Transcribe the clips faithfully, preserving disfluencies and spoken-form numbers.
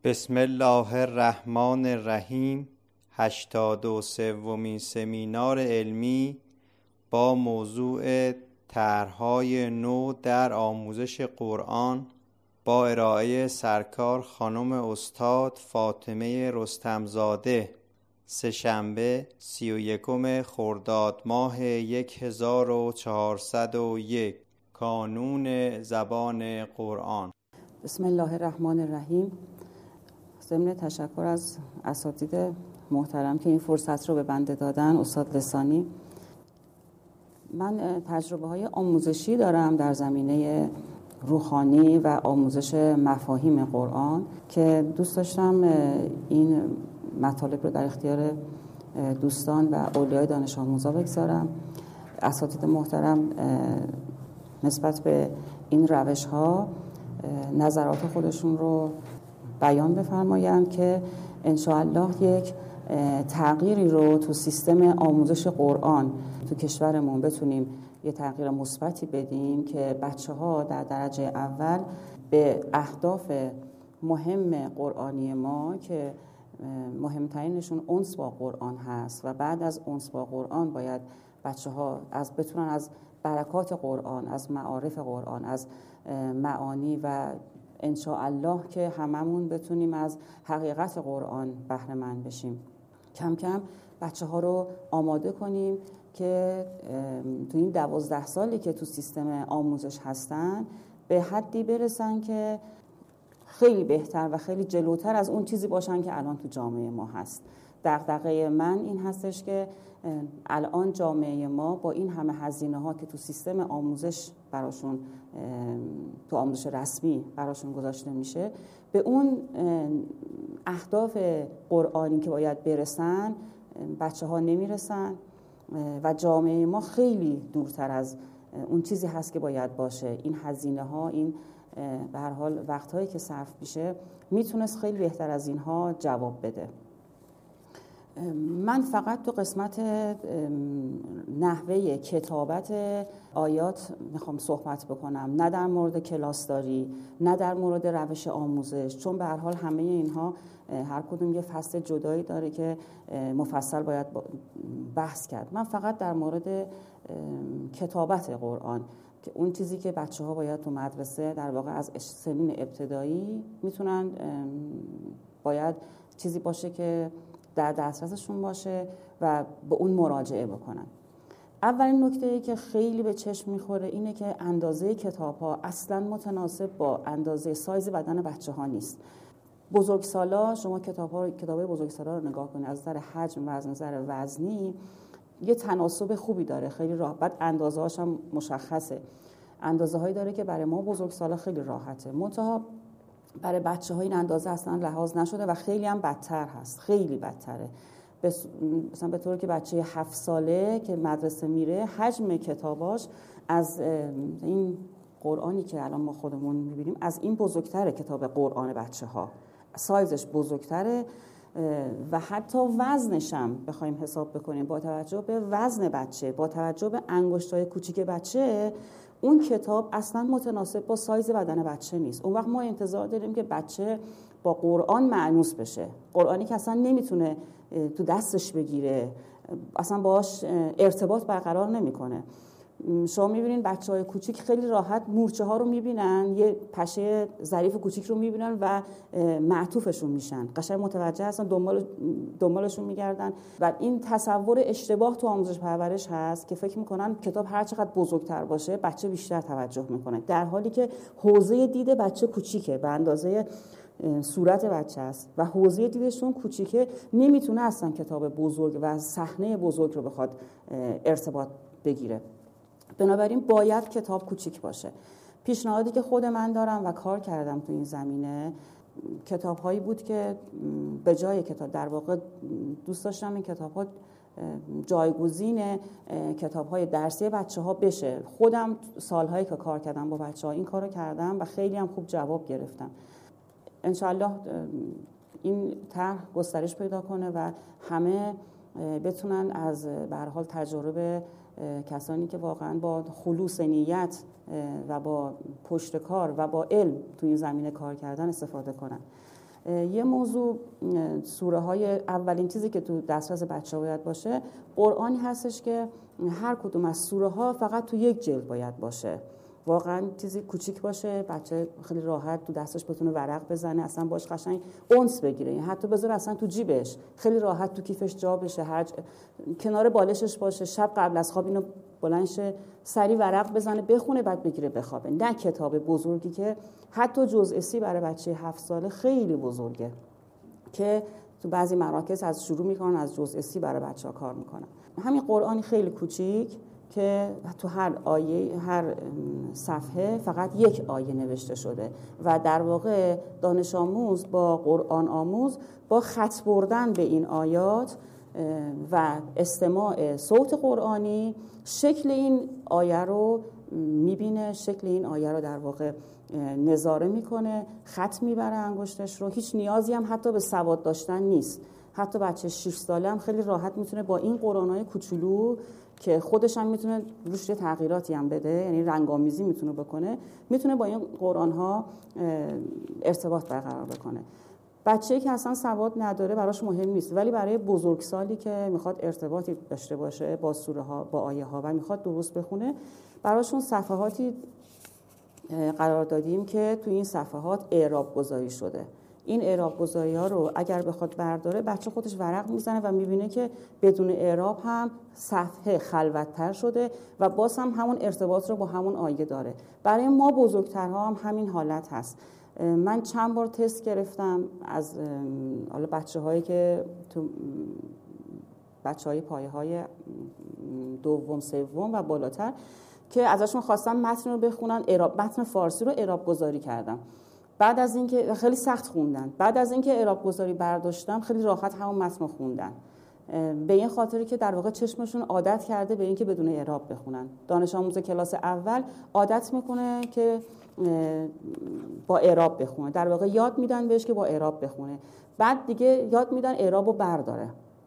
بسم الله الرحمن الرحیم. هشتاد و سومین سمینار علمی با موضوع طرح‌های نو در آموزش قرآن با ارائه سرکار خانم استاد فاطمه رستمزاده، سه‌شنبه سی و یکم خرداد ماه یک هزار و چهارصد و یک، کانون زبان قرآن. بسم الله الرحمن الرحیم. ضمن تشکر از اساتید محترم که این فرصت رو به بنده دادن، استاد لسانی. من تجربه های آموزشی دارم در زمینه روحانی و آموزش مفاهیم قرآن که دوست داشتم این مطالب رو در اختیار دوستان و اولیای دانش آموزا بگذارم. اساتید محترم نسبت به این روش ها نظرات خودشون رو بیان بفرمایند که انشاءالله یک تغییری رو تو سیستم آموزش قرآن تو کشورمون بتونیم یه تغییر مثبتی بدیم که بچه‌ها در درجه اول به اهداف مهم قرآنی ما که مهمترینشون انس با قرآن هست و بعد از انس با قرآن باید بچه‌ها از بتونن از برکات قرآن، از معارف قرآن، از معانی و انشاءالله که هممون بتونیم از حقیقت قرآن بهره مند بشیم. کم کم بچه ها رو آماده کنیم که تو این دوازده سالی که تو سیستم آموزش هستن به حدی برسن که خیلی بهتر و خیلی جلوتر از اون چیزی باشن که الان تو جامعه ما هست. دغدغه من این هستش که الان جامعه ما با این همه هزینه ها که تو سیستم آموزش براشون، تو آموزش رسمی براشون گذاشته میشه، به اون اهداف قرآنی که باید برسن بچه ها نمیرسن و جامعه ما خیلی دورتر از اون چیزی هست که باید باشه. این هزینه ها، این به هر حال وقتهایی که صرف میشه میتونست خیلی بهتر از اینها جواب بده. من فقط تو قسمت نحوه کتابت آیات میخوام صحبت بکنم، نه در مورد کلاسداری، نه در مورد روش آموزش، چون به هر حال همه اینها هر کدوم یه فصل جدایی داره که مفصل باید بحث کرد. من فقط در مورد کتابت قرآن که اون چیزی که بچه ها باید تو مدرسه در واقع از سنین ابتدایی میتونن، باید چیزی باشه که در دسترسشون باشه و به اون مراجعه بکنن. اولین نکته‌ای که خیلی به چشم میخوره اینه که اندازه کتاب‌ها اصلاً متناسب با اندازه سایز بدن بچه‌ها نیست. بزرگسالا شما کتاب‌ها کتاب‌های بزرگسالا رو نگاه کنید، از نظر حجم و از نظر وزنی یه تناسب خوبی داره، خیلی راحت. بعد اندازه‌هاش هم مشخصه. اندازه‌هایی داره که برای ما بزرگسالا خیلی راحته. منتها برای بچه‌ها این اندازه اصلا لحاظ نشده و خیلی هم بدتر هست، خیلی بدتره. مثلا به طوری که بچه هفت ساله که مدرسه میره حجم کتاباش از این قرآنی که الان ما خودمون میبینیم از این بزرگتره. کتاب قرآن بچه‌ها سایزش بزرگتره و حتی وزنش هم بخوایم حساب بکنیم با توجه به وزن بچه، با توجه به انگشتای کوچیک بچه، اون کتاب اصلا متناسب با سایز بدن بچه نیست. اون وقت ما انتظار داریم که بچه با قرآن مأنوس بشه، قرآنی که اصلا نمیتونه تو دستش بگیره، اصلا باهاش ارتباط برقرار نمیکنه. شما میبینین بچه‌های کوچیک خیلی راحت مورچه ها رو میبینن، یه پشه ظریف کوچیک رو میبینن و معطوفشون میشن، قشنگ متوجه هستن، دنبال دنبالشون میگردن و این تصور اشتباه تو آموزش پرورش هست که فکر میکنن کتاب هر چقدر بزرگتر باشه بچه بیشتر توجه میکنه، در حالی که حوزه دید بچه کوچیکه، به اندازه صورت بچه است و حوزه دیدشون کوچیکه، نمیتونه اصلا کتاب بزرگ و صحنه بزرگ رو بخواد ارتباط بگیره. بنابراین باید کتاب کوچیک باشه. پیشنهادی که خود من دارم و کار کردم تو این زمینه کتاب هایی بود که به جای کتاب، در واقع دوست داشتم این کتاب ها جایگزین کتاب های درسی بچه ها بشه. خودم سالهایی که کار کردم با بچه ها این کارو کردم و خیلی هم خوب جواب گرفتم. انشالله این طرح گسترش پیدا کنه و همه بتونن از به هر حال تجربه کسانی که واقعا با خلوص نیت و با پشت کار و با علم توی این زمینه کار کردن استفاده کنن. یه موضوع، سوره های اولین چیزی که تو دسترس بچه باید باشه قرآنی هستش که هر کدوم از سوره ها فقط تو یک جلد باید باشه. واقعا چیزی کوچیک باشه، بچه خیلی راحت تو دستش بتونه ورق بزنه، اصلا باش قشنگ اونس بگیره، یعنی حتی بذار اصلا تو جیبش خیلی راحت تو کیفش جا بشه، هر ج... کنار بالشش باشه، شب قبل از خواب اینو بلند شه سری ورق بزنه بخونه بعد بگیره بخوابه. نه کتاب بزرگی که حتی جزء سی برای بچه هفت ساله خیلی بزرگه که تو بعضی مراکز از شروع میکنن از جزء سی برای بچه‌ها کار میکنن. همین قرآنی خیلی کوچیک که تو هر آیه، هر صفحه فقط یک آیه نوشته شده و در واقع دانش آموز با قرآن آموز با خط بردن به این آیات و استماع صوت قرآنی شکل این آیه رو میبینه، شکل این آیه رو در واقع نظاره میکنه، خط میبره انگشتش رو. هیچ نیازی هم حتی به سواد داشتن نیست. حتی بچه شش ساله هم خیلی راحت میتونه با این قرآن‌های کوچولو که خودش هم میتونه روش تغییراتی هم بده، یعنی رنگامیزی میتونه بکنه، میتونه با این قرآن‌ها ارتباط برقرار بکنه. بچه‌ای که اصلا سواد نداره براش مهم نیست، ولی برای بزرگسالی که میخواد ارتباطی داشته باشه با سوره ها، با آیه ها و میخواد درست بخونه، براشون صفحاتی قرار دادیم که تو این صفحات اعراب گذاری شده. این اعراب گذاری ها رو اگر بخواد برداره، بچه خودش ورق میزنه و میبینه که بدون اعراب هم صفحه خلوت‌تر شده و باز هم همون ارتباط رو با همون آیه داره. برای ما بزرگترها هم همین حالت هست. من چند بار تست گرفتم از حالا بچه‌هایی که تو بچه‌های پایه‌های دوم سوم و بالاتر که ازشون خواستم متن رو بخونن، اعراب متن فارسی رو اعراب گذاری کردم. بعد از اینکه خیلی سخت خوندن، بعد از اینکه اعراب گذاری برداشتم خیلی راحت همون متن رو خوندن. به این خاطری که در واقع چشمشون عادت کرده به اینکه بدون اعراب بخونن. دانش آموز کلاس اول عادت میکنه که با اعراب بخونه، در واقع یاد میدن بهش که با اعراب بخونه، بعد دیگه یاد میدن اعراب رو برداره.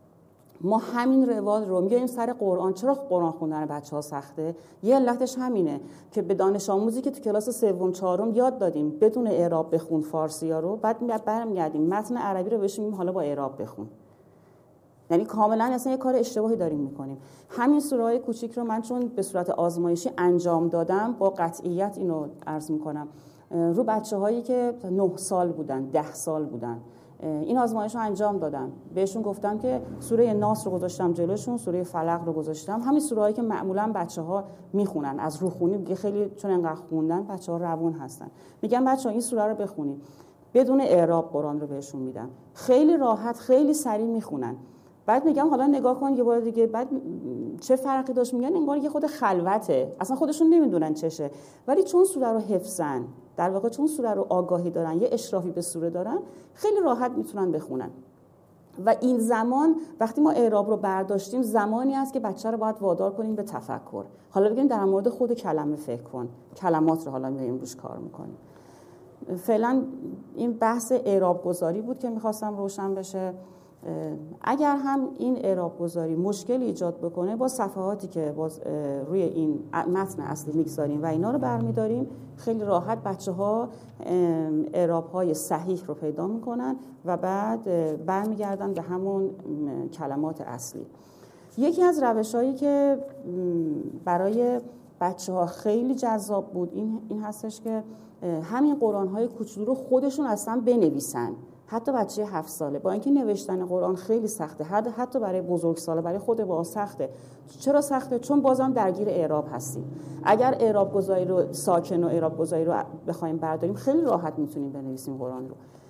ما همین روال رو میگیم سر قرآن. چرا قرآن خوندن بچه‌ها سخته؟ یه علتش همینه که به دانش آموزی که تو کلاس سوم چهارم یاد دادیم بدون اعراب بخون فارسی‌ها رو، بعد برمیگردیم متن عربی رو بهش میگیم حالا با اعراب بخون. یعنی کاملا اصلا یه کار اشتباهی داریم میکنیم. همین سوره‌های کوچیک رو من چون به صورت آزمایشی انجام دادم، با قطعیت اینو عرض میکنم، رو بچه‌هایی که نه سال بودن، ده سال بودن، این آزمایش رو انجام دادم. بهشون گفتم که سوره ناس رو گذاشتم جلوشون، سوره فلق رو گذاشتم، همین سوره‌هایی که معمولا بچه‌ها میخونن از روخونی، دیگه خیلی چون انقدر خوندن بچه‌ها روون هستن. میگم بچه‌ها این سوره رو بخونید، بدون اعراب قرآن رو بهشون میدم، خیلی راحت خیلی سریع میخونن. بعد میگم حالا نگاه کن یه بار دیگه، بعد چه فرقی داشت؟ میگن انگار یه خود خلوته، اصلا خودشون نمیدونن چشه، ولی چون سوره رو حفظن، در واقع چون سوره رو آگاهی دارن، یه اشرافی به سوره دارن، خیلی راحت میتونن بخونن. و این زمان وقتی ما اعراب رو برداشتیم، زمانی است که بچه رو باید وادار کنیم به تفکر. حالا بگیم در مورد خود کلمه فکر کن، کلمات رو حالا میایم روش کار میکنیم. فعلا این بحث اعراب گذاری بود که میخواستم روشن بشه. اگر هم این اعراب گذاری مشکل ایجاد بکنه، با صفحاتی که باز روی این متن اصلی میگذاریم و اینا رو برمیداریم، خیلی راحت بچه ها اعراب های صحیح رو پیدا میکنن و بعد برمیگردن به همون کلمات اصلی. یکی از روش هایی که برای بچه ها خیلی جذاب بود این, این هستش که همین قرآن های کوچولو رو خودشون اصلا بنویسن. حتی بچه هفت ساله، با اینکه نوشتن قرآن خیلی سخته، حتی برای بزرگساله، برای خود با سخته. چرا سخته؟ چون بازم درگیر اعراب هستیم. اگر اعراب گذاری رو ساکن و اعراب گذاری رو بخوایم برداریم، خیلی راحت میتونیم بنویسیم قرآن رو.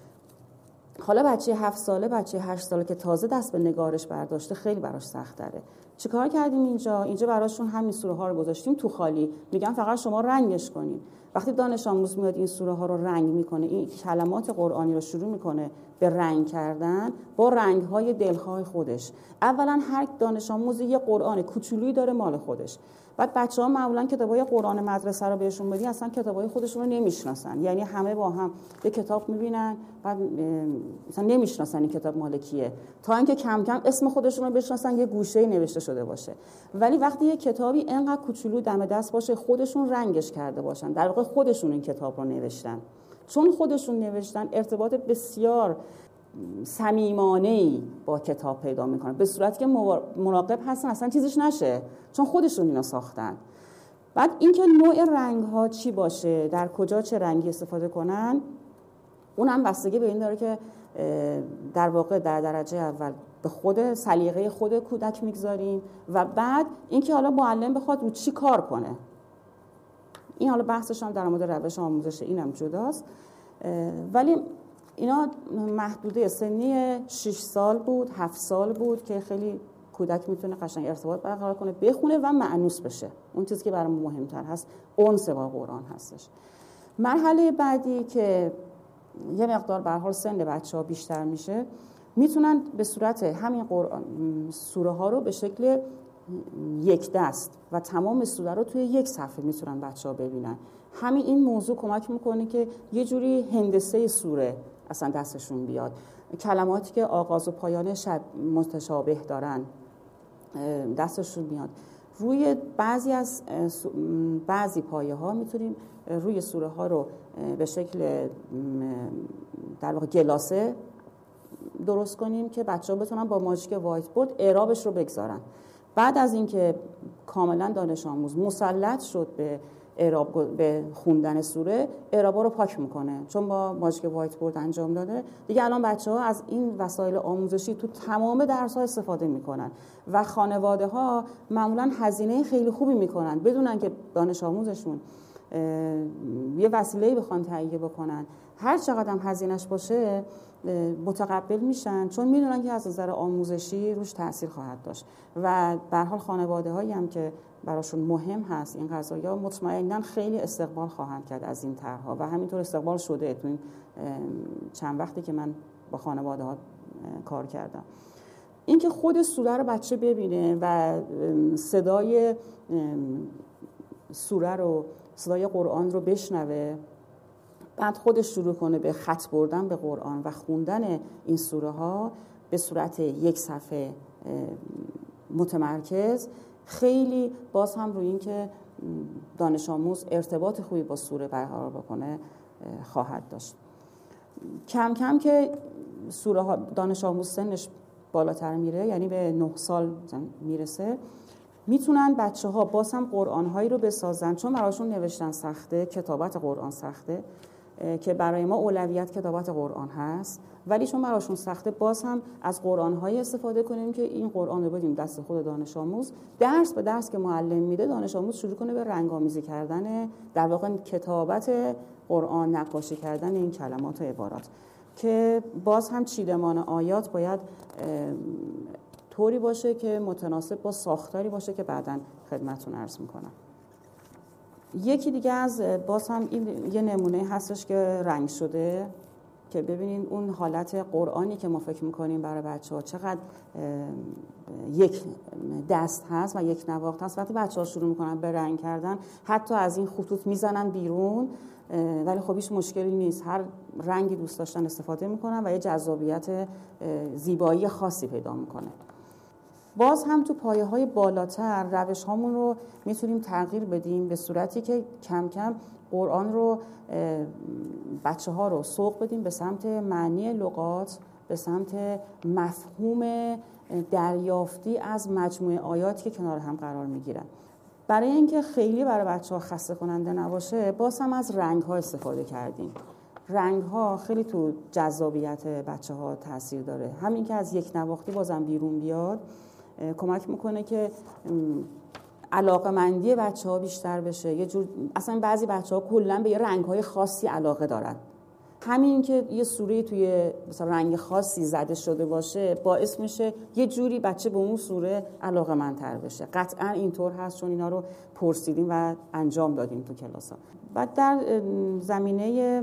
حالا بچه هفت ساله، بچه هشت ساله که تازه دست به نگارش برداشته، خیلی براش سخت داره. چیکار کردیم اینجا؟ اینجا براشون همین سوره ها رو گذاشتیم تو خالی، میگم فقط شما رنگش کنین. وقتی دانش آموز میاد این سوره ها رو رنگ میکنه، این کلمات قرآنی رو شروع میکنه به رنگ کردن با رنگ های دلخواه خودش. اولا هر دانش آموز یه قرآن کوچولویی داره مال خودش. بعد بچه‌ها معمولا کتابای قرآن مدرسه رو بهشون بدی، اصلا کتابای خودشون رو نمیشناسن. یعنی همه با هم یه کتاب میبینن، بعد مثلا نمیشناسن این کتاب مال کیه، تا اینکه کم کم اسم خودشون رو بشناسن، یه گوشه‌ای نوشته شده باشه. ولی وقتی یه کتابی انقدر کوچولو دم دست باشه، خودشون رنگش کرده باشن، در واقع خودشون این کتاب رو نوشتن. چون خودشون نوشتن ارتباط بسیار صمیمانه‌ای با کتاب پیدا میکنن، به صورتی که مراقب هستن اصلا چیزش نشه، چون خودشون اینا ساختن. بعد اینکه نوع رنگ‌ها چی باشه، در کجا چه رنگی استفاده کنن، اونم بستگی به این داره که در واقع در درجه اول به خود سلیقه خود کودک میگذاریم و بعد اینکه حالا معلم بخواد رو چی کار کنه. این حالا بحثش هم در مورد روش آموزش اینم جداست، ولی اینا محدوده سنی شش سال بود، هفت سال بود که خیلی کودک میتونه قشنگ ارتباط برقرار کنه، بخونه و مأنوس بشه. اون چیزی که برای ما مهمتر هست انس با قرآن هستش. مرحله بعدی که یه مقدار به هر حال سن بچه‌ها بیشتر میشه، میتونن به صورت همین قرآن سوره ها رو به شکل یک دست و تمام سوره رو توی یک صفحه میتونن بچه‌ها ببینن. همین این موضوع کمک میکنه که یه جوری هندسه سوره اصلا دستشون بیاد. کلماتی که آغاز و پایان شب متشابه دارن دستشون میاد. روی بعضی از بعضی پایه ها میتونیم روی سوره ها رو به شکل در واقع گلاسه درست کنیم که بچه‌ها بتونن با ماژیک وایت بورد اعرابش رو بگذارن. بعد از اینکه کاملا دانش آموز مسلط شد به اعراب به خوندن سوره، اعرابا رو پاک میکنه، چون با ماژیک وایت بورد انجام داده. دیگه الان بچه‌ها از این وسایل آموزشی تو تمام درس‌ها استفاده میکنن و خانواده ها معمولا هزینه خیلی خوبی میکنن بدونن که دانش آموزشون یه وسیله‌ای بخوان تهیه بکنن، هر چقدر هم هزینه‌اش باشه متقبل میشن، چون میدونن که از نظر آموزشی روش تأثیر خواهد داشت. و به هر حال خانواده‌هایی هم که براشون مهم هست این قضایا مطمئناً خیلی استقبال خواهند کرد از این طرح‌ها و همینطور استقبال شده تو این چند وقتی که من با خانواده‌ها کار کردم. اینکه خود سوره رو بچه ببینه و صدای سوره رو، صدای قرآن رو بشنوه، بعد خودش شروع کنه به خط بردن به قرآن و خوندن این سوره ها به صورت یک صفحه متمرکز، خیلی باز هم روی این که دانش آموز ارتباط خوبی با سوره برقرار بکنه خواهد داشت. کم کم که سوره ها دانش آموز سنش بالاتر میره، یعنی به نه سال میرسه، میتونن بچه ها باز هم قرآن هایی رو بسازن، چون براشون نوشتن سخته، کتابت قرآن سخته، که برای ما اولویت کتابت قرآن هست، ولی چون براشون سخته باز هم از قرآن هایی استفاده کنیم که این قرآن رو بدیم دست خود دانش آموز، درس به درس که معلم میده دانش آموز شروع کنه به رنگامیزی کردن، در واقع کتابت قرآن، نقاشی کردن این کلمات و عبارات، که باز هم چیدمان آیات باید طوری باشه که متناسب با ساختاری باشه که بعداً خدمتتون عرض میکنم. یکی دیگه از باز هم این یه نمونه هستش که رنگ شده، که ببینین اون حالت قرآنی که ما فکر میکنیم برای بچه‌ها چقدر یک دست هست و یک نواخت هست. وقتی بچه‌ها شروع میکنن به رنگ کردن، حتی از این خطوط میزنن بیرون، ولی خب هیچ مشکلی نیست، هر رنگی دوست داشتن استفاده میکنن و یه جذابیت زیبایی خاصی پیدا میکنه. باز هم تو پایه های بالاتر روش هامون رو میتونیم تغییر بدیم به صورتی که کم کم قرآن رو بچه ها رو سوق بدیم به سمت معنی لغات، به سمت مفهوم دریافتی از مجموعه آیاتی که کنار هم قرار میگیرن. برای اینکه خیلی برای بچه ها خسته کننده نباشه، باز هم از رنگ ها استفاده کردیم. رنگ ها خیلی تو جذابیت بچه ها تاثیر داره. همین که از یک نواختی بازم بیرون بیاد کمک میکنه که علاقه‌مندی بچه‌ها بیشتر بشه. یه جور اصلا بعضی بچه‌ها کلاً به یه رنگ‌های خاصی علاقه دارن. همین که یه سوره توی مثلا رنگ خاصی زده شده باشه باعث میشه یه جوری بچه به اون سوره علاقه‌مندتر بشه. قطعاً اینطور هست، چون اینا رو پرسیدیم و انجام دادیم تو کلاس‌ها. بعد در زمینه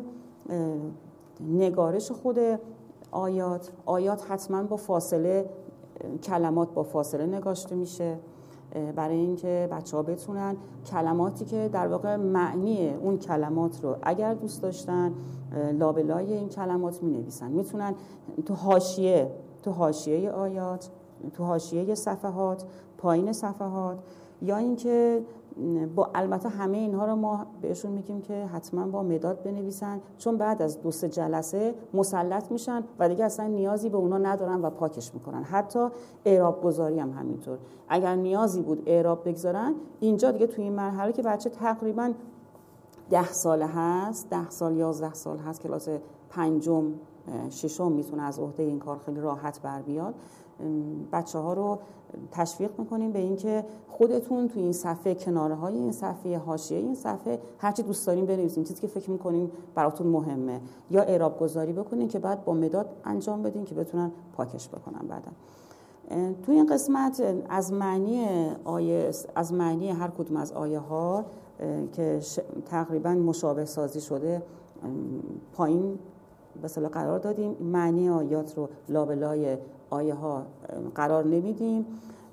نگارش خود آیات، آیات حتماً با فاصله، کلمات با فاصله نگاشته میشه برای اینکه بچه‌ها بتونن کلماتی که در واقع معنی اون کلمات رو اگر دوست داشتن لابلای این کلمات می‌نویسن. میتونن تو حاشیه تو حاشیه آیات، تو حاشیه صفحات، پایین صفحات، یا اینکه با البته همه اینها رو ما بهشون میگیم که حتما با مداد بنویسن، چون بعد از دو سه جلسه مسلط میشن و دیگه اصلا نیازی به اونا ندارن و پاکش میکنن. حتی اعراب گذاری هم همینطور، اگر نیازی بود اعراب بگذارن، اینجا دیگه توی این مرحله که بچه تقریبا ده ساله هست، ده سال یازده سال هست، کلاس پنجم ششم میتونه از عهده این کار خیلی راحت بر بیاد. بچه ها رو تشویق میکنیم به این که خودتون تو این صفحه، کناره های این صفحه، حاشیه این صفحه، هرچی دوست دارین بنویسین، چیزی که فکر میکنین براتون مهمه، یا اعراب گذاری بکنین که بعد با مداد انجام بدین که بتونن پاکش بکنن بعدا. تو این قسمت از معنی آیه، از معنی هر کدوم از آیه ها که تقریبا مشابه سازی شده پایین به اصطلاح قرار دادیم. معنی آیات رو لابلای آیه ها قرار نمیدیم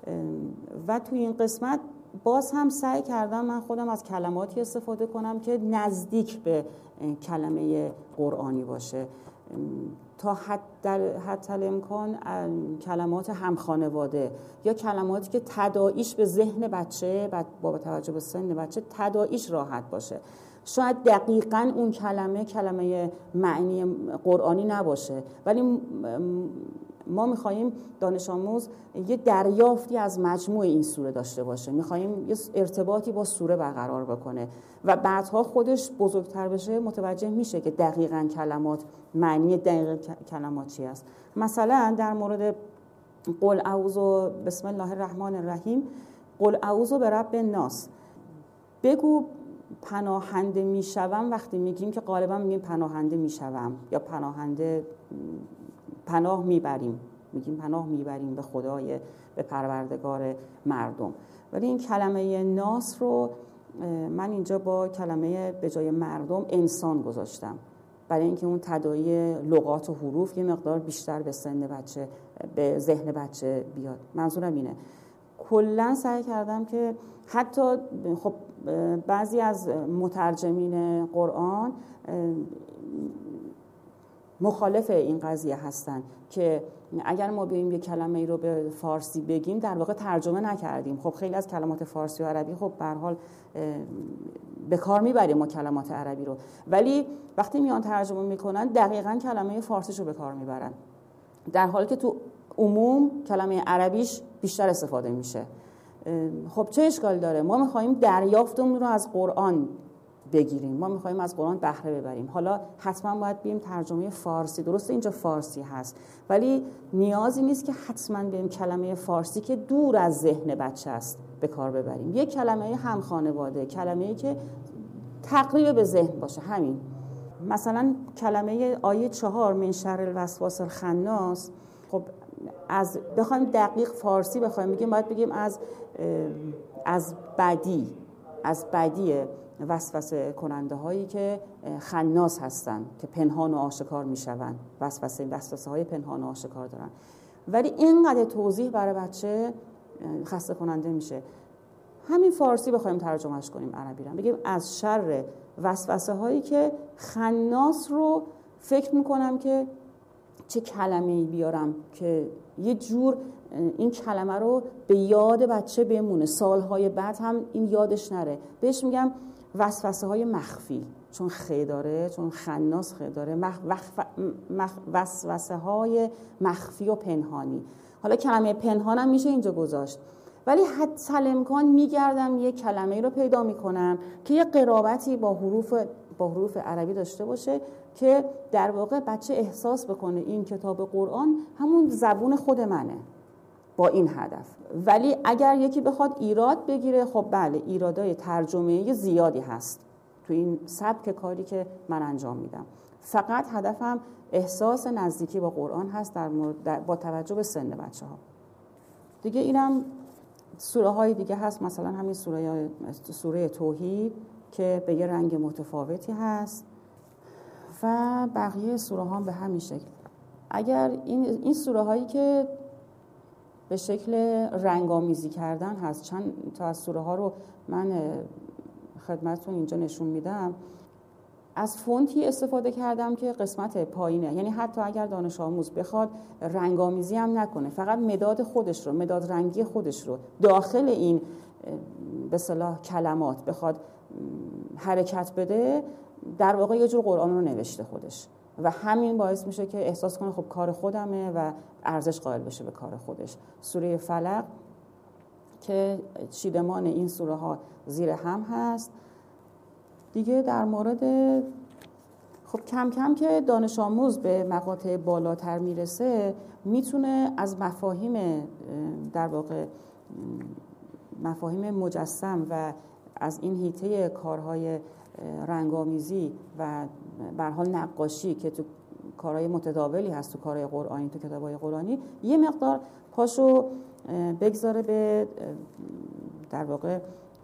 و توی این قسمت باز هم سعی کردم من خودم از کلماتی استفاده کنم که نزدیک به کلمه قرآنی باشه، تا حد در حد الامکان کلمات همخانواده یا کلماتی که تداعیش به ذهن بچه با توجه به سن بچه تداعیش راحت باشه. شاید دقیقاً اون کلمه کلمه معنی قرآنی نباشه، ولی ما میخواییم دانش آموز یه دریافتی از مجموع این سوره داشته باشه، میخواییم یه ارتباطی با سوره برقرار بکنه و بعدها خودش بزرگتر بشه متوجه میشه که دقیقاً کلمات، معنی دقیق کلمات چی است. مثلا در مورد قل اعوذ بسم الله الرحمن الرحیم، قل اعوذ برب الناس، بگو پناهنده میشوم. وقتی میگیم که غالبا میگیم پناهنده میشوم یا پناهنده پناه میبریم، میگیم پناه میبریم به خدای، به پروردگار مردم. ولی این کلمه ناس رو من اینجا با کلمه به جای مردم انسان گذاشتم، برای اینکه اون تداعی لغات و حروف یه مقدار بیشتر به سن بچه، به ذهن بچه بیاد. منظورم اینه. کلا سعی کردم که حتی خب بعضی از مترجمین قرآن مخالف این قضیه هستن که اگر ما بیایم یک کلمه ای رو به فارسی بگیم در واقع ترجمه نکردیم. خب خیلی از کلمات فارسی و عربی خب به هر حال به کار میبریم ما کلمات عربی رو، ولی وقتی میان ترجمه میکنن دقیقاً کلمه فارسیش رو به کار میبرن، در حالی که تو عموم کلمه عربیش بیشتر استفاده میشه. خب چه اشکالی داره؟ ما میخوایم دریافتمون رو از قرآن بگیریم، ما میخوایم از قرآن بهره ببریم. حالا حتما باید بیم ترجمه فارسی، درسته اینجا فارسی هست، ولی نیازی نیست که حتما بیم کلمه فارسی که دور از ذهن بچه است به کار ببریم. یک کلمه هم خانواده، کلمه‌ای که تقریب به ذهن باشه، همین. مثلا کلمه آیه چهار من شر الوسواس الخناس، خب از بخوایم دقیق فارسی بخوایم بگیم باید بگیم از از بدی، از بدی وسوسه کننده هایی که خناس هستن، که پنهان و آشکار میشون، وسوسه وسوسه های پنهان و آشکار دارن. ولی اینقدر توضیح برای بچه خسته کننده میشه. همین فارسی بخوایم ترجمهش کنیم عربی رو بگیم از شر وسوسه هایی که خناس رو فکر میکنم که چه کلمه‌ای بیارم که یه جور این کلمه رو به یاد بچه بمونه، سالهای بعد هم این یادش نره. بهش میگم وسوسه های مخفی، چون خ داره، چون خناس خ داره، مخ مخ وسوسه های مخفی و پنهانی. حالا کلمه پنهانم میشه اینجا گذاشت، ولی حتی الامکان میگردم یه کلمه رو پیدا میکنم که یه قرابتی با حروف با حروف عربی داشته باشه که در واقع بچه احساس بکنه این کتاب قرآن همون زبون خود منه، با این هدف. ولی اگر یکی بخواد ایراد بگیره، خب بله ایرادای ترجمه‌ای زیادی هست تو این سبک کاری که من انجام میدم. فقط هدفم احساس نزدیکی با قرآن هست در مورد با توجه به سن بچه ها. دیگه اینم سوره های دیگه هست، مثلا همین سوره سوره توحید که به یه رنگ متفاوتی هست و بقیه سوره ها به همین شکل. اگر این این سوره هایی که به شکل رنگامیزی کردن هست، چند تا از سوره ها رو من خدمتتون اینجا نشون میدم. از فونتی استفاده کردم که قسمت پایینه، یعنی حتی اگر دانش آموز بخواد رنگامیزی هم نکنه، فقط مداد خودش رو، مداد رنگی خودش رو داخل این به اصطلاح کلمات بخواد حرکت بده، در واقع یه جور قرآن رو نوشته خودش و همین باعث میشه که احساس کنه خب کار خودمه و ارزش قائل بشه به کار خودش. سوره فلق که چیدمان این سوره ها زیر هم هست دیگه. در مورد خب کم کم که دانش آموز به مقاطع بالاتر میرسه، میتونه از مفاهیم در واقع مفاهیم مجسم و از این حیطه کارهای رنگامیزی و به هر حال نقاشی که تو کارهای متداولی هست، تو کارهای قرآنی، تو کتابهای قرآنی، یه مقدار پاشو بگذاره به در واقع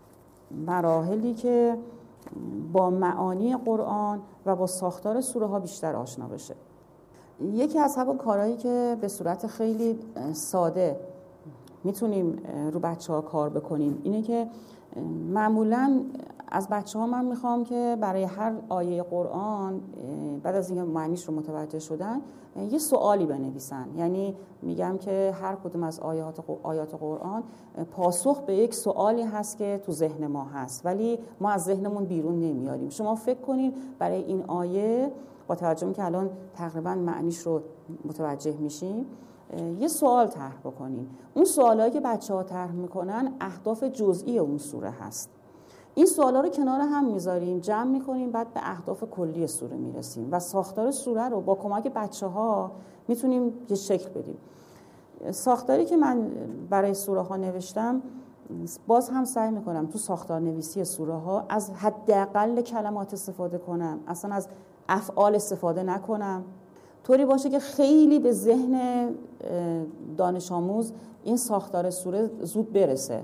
مراحلی که با معانی قرآن و با ساختار سوره ها بیشتر آشنا بشه. یکی از همون کارهایی که به صورت خیلی ساده میتونیم رو بچه ها کار بکنیم اینه که معمولاً از بچه ها من میخوام که برای هر آیه قرآن بعد از اینکه معنیش رو متوجه شدن یه سوالی بنویسن. یعنی میگم که هر کدوم از آیات آیات قرآن پاسخ به یک سوالی هست که تو ذهن ما هست ولی ما از ذهنمون بیرون نمیاریم. شما فکر کنید برای این آیه با توجه که الان تقریبا معنیش رو متوجه میشیم یه سوال طرح بکنیم. اون سوالایی که بچه‌ها طرح میکنن اهداف جزئی اون سوره هست. این سوالا رو کنار هم میذاریم، جمع میکنیم، بعد به اهداف کلی سوره میرسیم و ساختار سوره رو با کمک بچه‌ها میتونیم یه شکل بدیم. ساختاری که من برای سوره ها نوشتم باز هم سعی میکنم تو ساختار نویسی سوره ها از حداقل کلمات استفاده کنم، اصلا از افعال استفاده نکنم، طوری باشه که خیلی به ذهن دانش آموز این ساختار سوره زود برسه.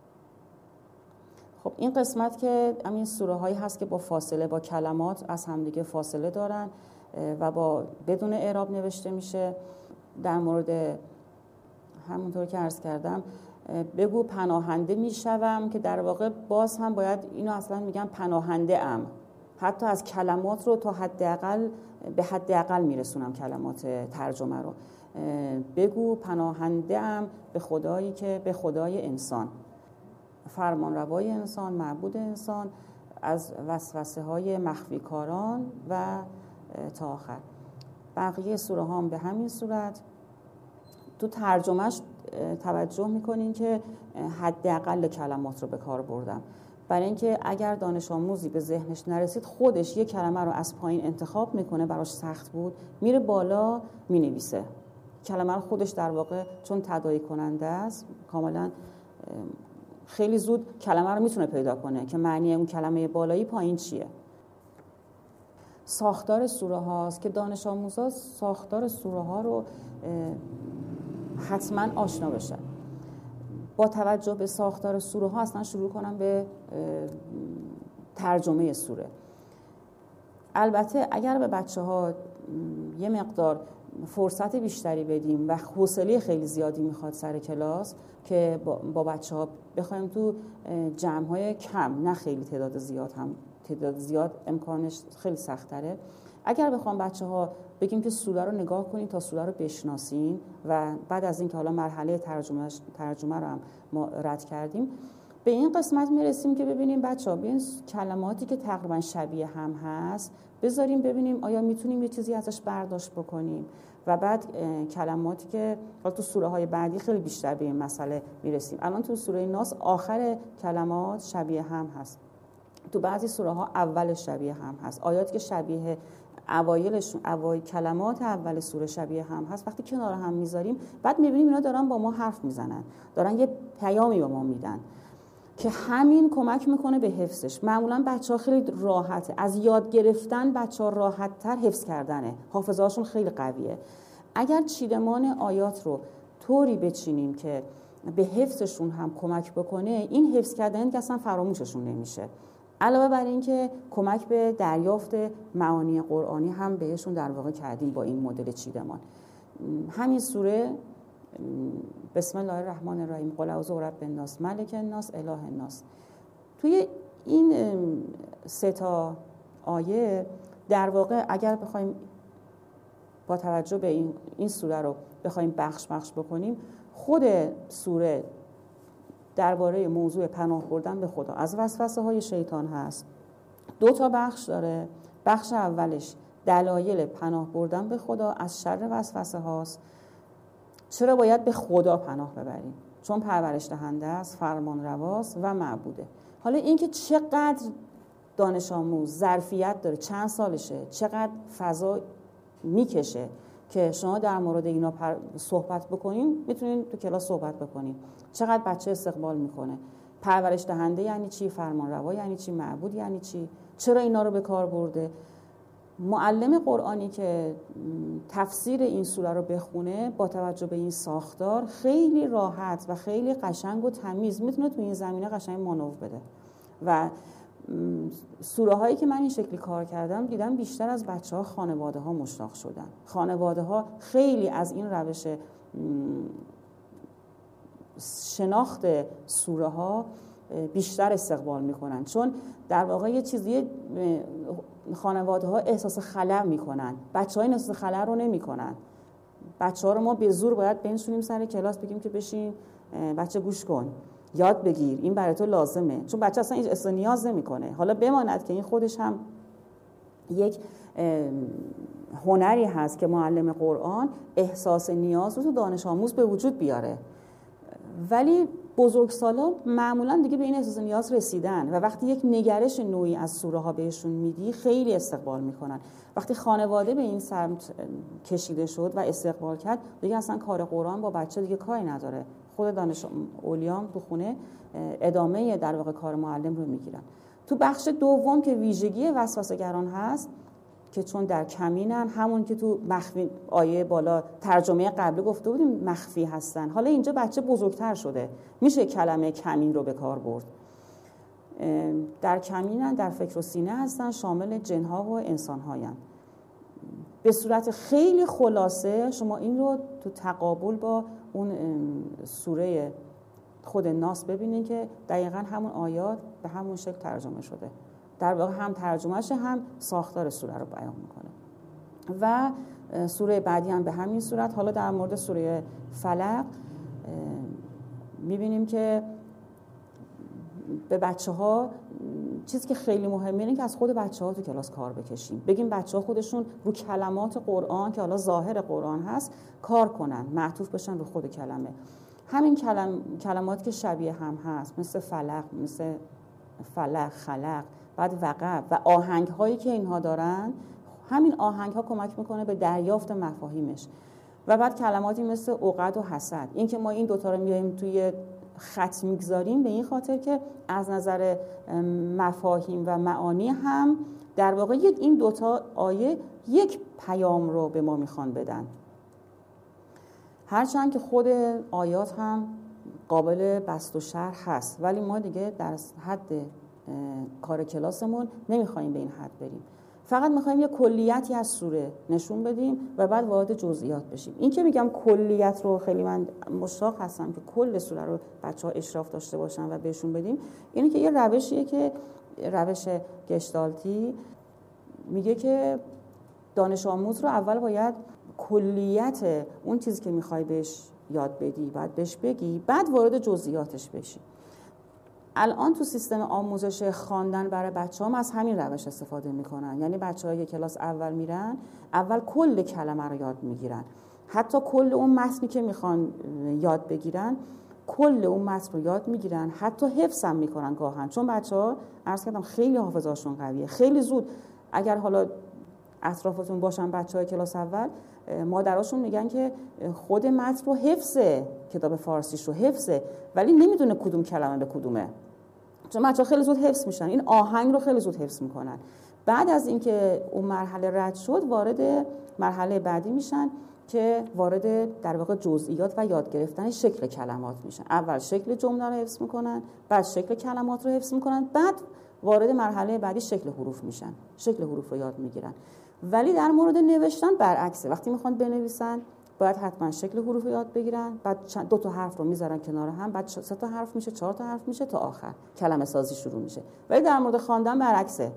خب این قسمت که همین سوره هایی هست که با فاصله با کلمات از همدیگه فاصله دارن و با بدون اعراب نوشته میشه. در مورد همونطور که عرض کردم بگو پناهنده میشوم که در واقع باز هم باید اینو اصلا میگم پناهنده ام، حتی از کلمات رو تا حداقل به حداقل میرسونم کلمات ترجمه رو. بگو پناهنده ام به خدایی که به خدای انسان، فرمان روای انسان، معبود انسان، از وسوسه های مخفی کاران و تا آخر. بقیه سوره ها هم به همین صورت. تو ترجمهش توجه میکنین که حداقل کلمات رو به کار بردم، برای اینکه اگر دانش آموزی به ذهنش نرسید خودش یک کلمه رو از پایین انتخاب میکنه، براش سخت بود، میره بالا مینویسه کلمه رو خودش، در واقع چون تداعی کننده است کاملا خیلی زود کلمه رو میتونه پیدا کنه که معنی اون کلمه بالایی پایین چیه. ساختار سوره هاست که دانش آموزا ساختار سوره ها رو حتما آشنا بشن. با توجه به ساختار سوره ها اصلا شروع کنم به ترجمه سوره. البته اگر به بچه ها یه مقدار فرصت بیشتری بدیم و حوصله خیلی زیادی میخواد سر کلاس که با بچه ها بخوایم تو جمع های کم، نه خیلی تعداد زیاد، هم تعداد زیاد امکانش خیلی سخت تره. اگر بخوام بچه ها بگیم که سوره رو نگاه کنین تا سوره رو بشناسین و بعد از این که حالا مرحله ترجمه ترجمه رو هم ما رد کردیم، به این قسمت میرسیم که ببینیم بچه ها به این کلماتی که تقریبا شبیه هم هست بذاریم ببینیم آیا میتونیم یه چیزی ازش برداشت بکنیم و بعد کلماتی که تو سوره های بعدی خیلی بیشتر به این مسئله میرسیم. الان تو سوره ناس آخر کلمات شبیه هم هست، تو بعضی سوره ها اول شبیه هم هست. آیاتی که شبیه اوایلشون اوایل کلمات اول سوره شبیه هم هست وقتی کنار هم میذاریم بعد میبینیم اینا دارن با ما حرف میزنن، دارن یه پیامی به ما میدن که همین کمک میکنه به حفظش. معمولا بچه‌ها خیلی راحته، از یاد گرفتن بچه‌ها راحت‌تر حفظ کردنه، حافظه‌هاشون خیلی قویه. اگر چیدمان آیات رو طوری بچینیم که به حفظشون هم کمک بکنه، این حفظ کردن که اصلا فراموششون نمیشه. علاوه بر این که کمک به دریافت معانی قرآنی هم بهشون در واقع کردیم با این مدل چیدمان. همین سوره بسم الله الرحمن الرحیم، قل اعوذ برب الناس، ملک الناس، اله الناس، توی این سه تا آیه در واقع اگر بخوایم با توجه به این این سوره رو بخوایم بخش بخش بکنیم، خود سوره درباره موضوع پناه بردن به خدا از وسوسه های شیطان هست. دو تا بخش داره. بخش اولش دلایل پناه بردن به خدا از شر وسوسه هاست. چرا باید به خدا پناه ببریم؟ چون پرورش دهنده است، فرمان رواست و معبوده. حالا اینکه چقدر دانش آموز ظرفیت داره، چند سالشه، چقدر فضا میکشه که شما در مورد اینا پر... صحبت بکنین، میتونین تو کلاس صحبت بکنین. چقدر بچه استقبال میکنه، پرورش دهنده یعنی چی، فرمان روا یعنی چی، معبود یعنی چی، چرا اینا رو به کار برده. معلم قرآنی که تفسیر این سوره رو بخونه با توجه به این ساختار خیلی راحت و خیلی قشنگ و تمیز میتونه تو این زمینه قشنگ مانور بده. و سوره هایی که من این شکلی کار کردم دیدم بیشتر از بچه ها خانواده ها مشتاق شدن. خانواده ها خیلی از این روش شناخت سوره ها بیشتر استقبال میکنن، چون در واقع یه چیزی خانواده ها احساس خلأ میکنن، بچه ها این احساس خلأ رو نمیکنن. بچه ها رو ما به زور باید بنشونیم سر کلاس بگیم که بشین بچه گوش کن، یاد بگیر، این برای تو لازمه، چون بچه اصلا هیچ اصلا نیاز نمیکنه. حالا بماند که این خودش هم یک هنری هست که معلم قرآن احساس نیاز رو تو دانش آموز به وجود بیاره، ولی بزرگسالا معمولا دیگه به این احساس نیاز رسیدن و وقتی یک نگرش نوعی از سوره ها بهشون میدی خیلی استقبال میکنن. وقتی خانواده به این سمت کشیده شد و استقبال کرد، دیگه اصلا کار قرآن با بچه دیگه کاری نداره. خود دانش اولیام تو خونه ادامه در واقع کار معلم رو میگیرن. تو بخش دوم که ویژگی وسوسه‌گران هست که چون در کمینن، همون که تو مخفی آیه بالا ترجمه قبلی گفته بودیم مخفی هستن، حالا اینجا بچه بزرگتر شده، میشه کلمه کمین رو به کار برد. در کمینن، در فکر و سینه هستن، شامل جنها و انسان‌هاین. به صورت خیلی خلاصه شما این رو تو تقابل با اون سوره خود ناس ببینید که دقیقاً همون آیات به همون شکل ترجمه شده. در واقع هم ترجمهش هم ساختار سوره رو بیان میکنه. و سوره بعدی هم به همین صورت. حالا در مورد سوره فلق میبینیم که به بچه ها چیزی که خیلی مهمه اینه که از خود بچه ها تو کلاس کار بکشیم، بگیم بچه ها خودشون رو کلمات قرآن که حالا ظاهر قرآن هست کار کنن، معطوف بشن رو خود کلمه. همین کلم، کلمات که شبیه هم هست مثل فلق، مثل فلق، خلق، بعد وقع و آهنگ هایی که اینها دارن، همین آهنگ ها کمک میکنه به دریافت مفاهیمش. و بعد کلماتی مثل عقد و حسد، این که ما این دوتا رو میایم توی خط میگذاریم به این خاطر که از نظر مفاهیم و معانی هم در واقع این دوتا آیه یک پیام رو به ما میخوان بدن، هرچند که خود آیات هم قابل بسط و شرح هست، ولی ما دیگه در حد کار کلاسمون نمیخوایم به این حد بریم، فقط میخوایم یه کلیتی از سوره نشون بدیم و بعد وارد جزئیات بشیم. این که میگم کلیت رو خیلی من مشتاق هستم که کل سوره رو بچه‌ها اشراف داشته باشن و بهشون بدیم، اینه که یه روشیه که روش گشتالتی میگه که دانش آموز رو اول باید کلیت اون چیزی که میخوای بهش یاد بدی بعد بهش بگی، بعد وارد جزئیاتش بشی. الان تو سیستم آموزش خواندن برای بچه‌ها از همین روش استفاده میکنن، یعنی بچه‌ها یک کلاس اول میرن، اول کل کلمه رو یاد میگیرن، حتی کل اون متنی که میخوان یاد بگیرن کل اون متن رو یاد میگیرن، حتی حفظ هم میکنن گاهن، چون بچه‌ها عرض کردم خیلی حافظه‌شون قویه، خیلی زود اگر حالا اطرافتون باشن بچه‌های کلاس اول، مادراشون میگن که خود متن رو حفظه، کتاب فارسیش رو حفظه، ولی نمیدونه کدوم کلمه به کدومه، چون بچه‌ها خیلی زود حفظ میشن، این آهنگ رو خیلی زود حفظ میکنن. بعد از اینکه اون مرحله رد شد وارد مرحله بعدی میشن که وارد در واقع جزئیات و یاد گرفتن شکل کلمات میشن. اول شکل جمله رو حفظ میکنن، بعد شکل کلمات رو حفظ میکنن، بعد وارد مرحله بعدی شکل حروف میشن، شکل حروف رو یاد میگیرن. ولی در مورد نوشتن برعکسه، وقتی میخوان بنویسن باید حتما شکل حروف رو یاد بگیرن، بعد دو تا حرف رو میذارن کنار هم، بعد سه تا حرف میشه، چهار تا حرف میشه، تا آخر کلمه سازی شروع میشه. ولی در مورد خواندن برعکسه،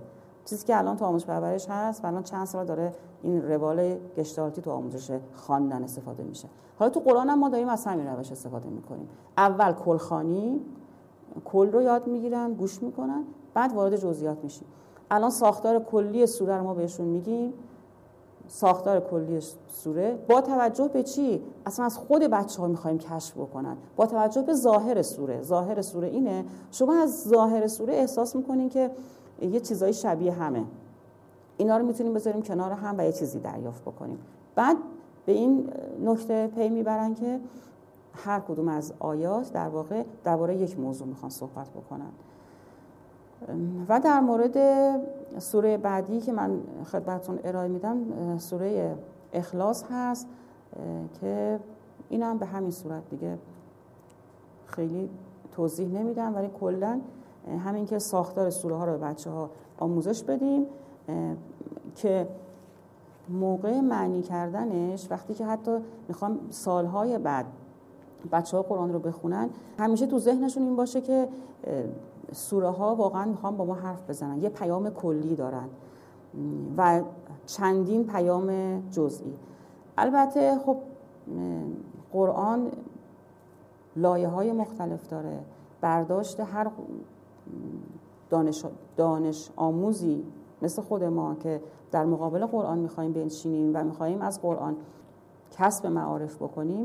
چیزی که الان تو آموزش پرورش هست و الان چند سال داره این روال گشتالتی تو آموزش خواندن استفاده میشه. حالا تو قرآن هم ما داریم از همین روش استفاده میکنیم. اول کلخوانی، کل رو یاد میگیرن، گوش میکنن، بعد وارد جزئیات میشیم. الان ساختار کلی سوره رو ما بهشون میگیم، ساختار کلی سوره با توجه به چی؟ اصلا از خود بچه‌ها می‌خوایم کشف بکنن. با توجه به ظاهر سوره. ظاهر سوره اینه، شما از ظاهر سوره احساس می‌کنین که یه چیزای شبیه همه. اینا رو می‌تونیم بذاریم کنار هم و یه چیزی دریافت بکنیم. بعد به این نکته پی میبرن که هر کدوم از آیات در واقع درباره یک موضوع میخوان صحبت بکنن. و در مورد سوره بعدی که من خدمتتون ارائه میدم سوره اخلاص هست که اینم به همین صورت دیگه خیلی توضیح نمیدم، ولی کلا همین که ساختار سوره ها رو به بچه ها آموزش بدیم که موقع معنی کردنش وقتی که حتی میخوام سالهای بعد بچه ها قرآن رو بخونن همیشه تو ذهنشون این باشه که سوره ها واقعا میخوام با ما حرف بزنن، یه پیام کلی دارن و چندین پیام جزئی. البته خب قرآن لایه های مختلف داره، برداشت هر دانش, دانش آموزی مثل خود ما که در مقابل قرآن میخواییم بنشینیم و میخواییم از قرآن کسب معارف بکنیم،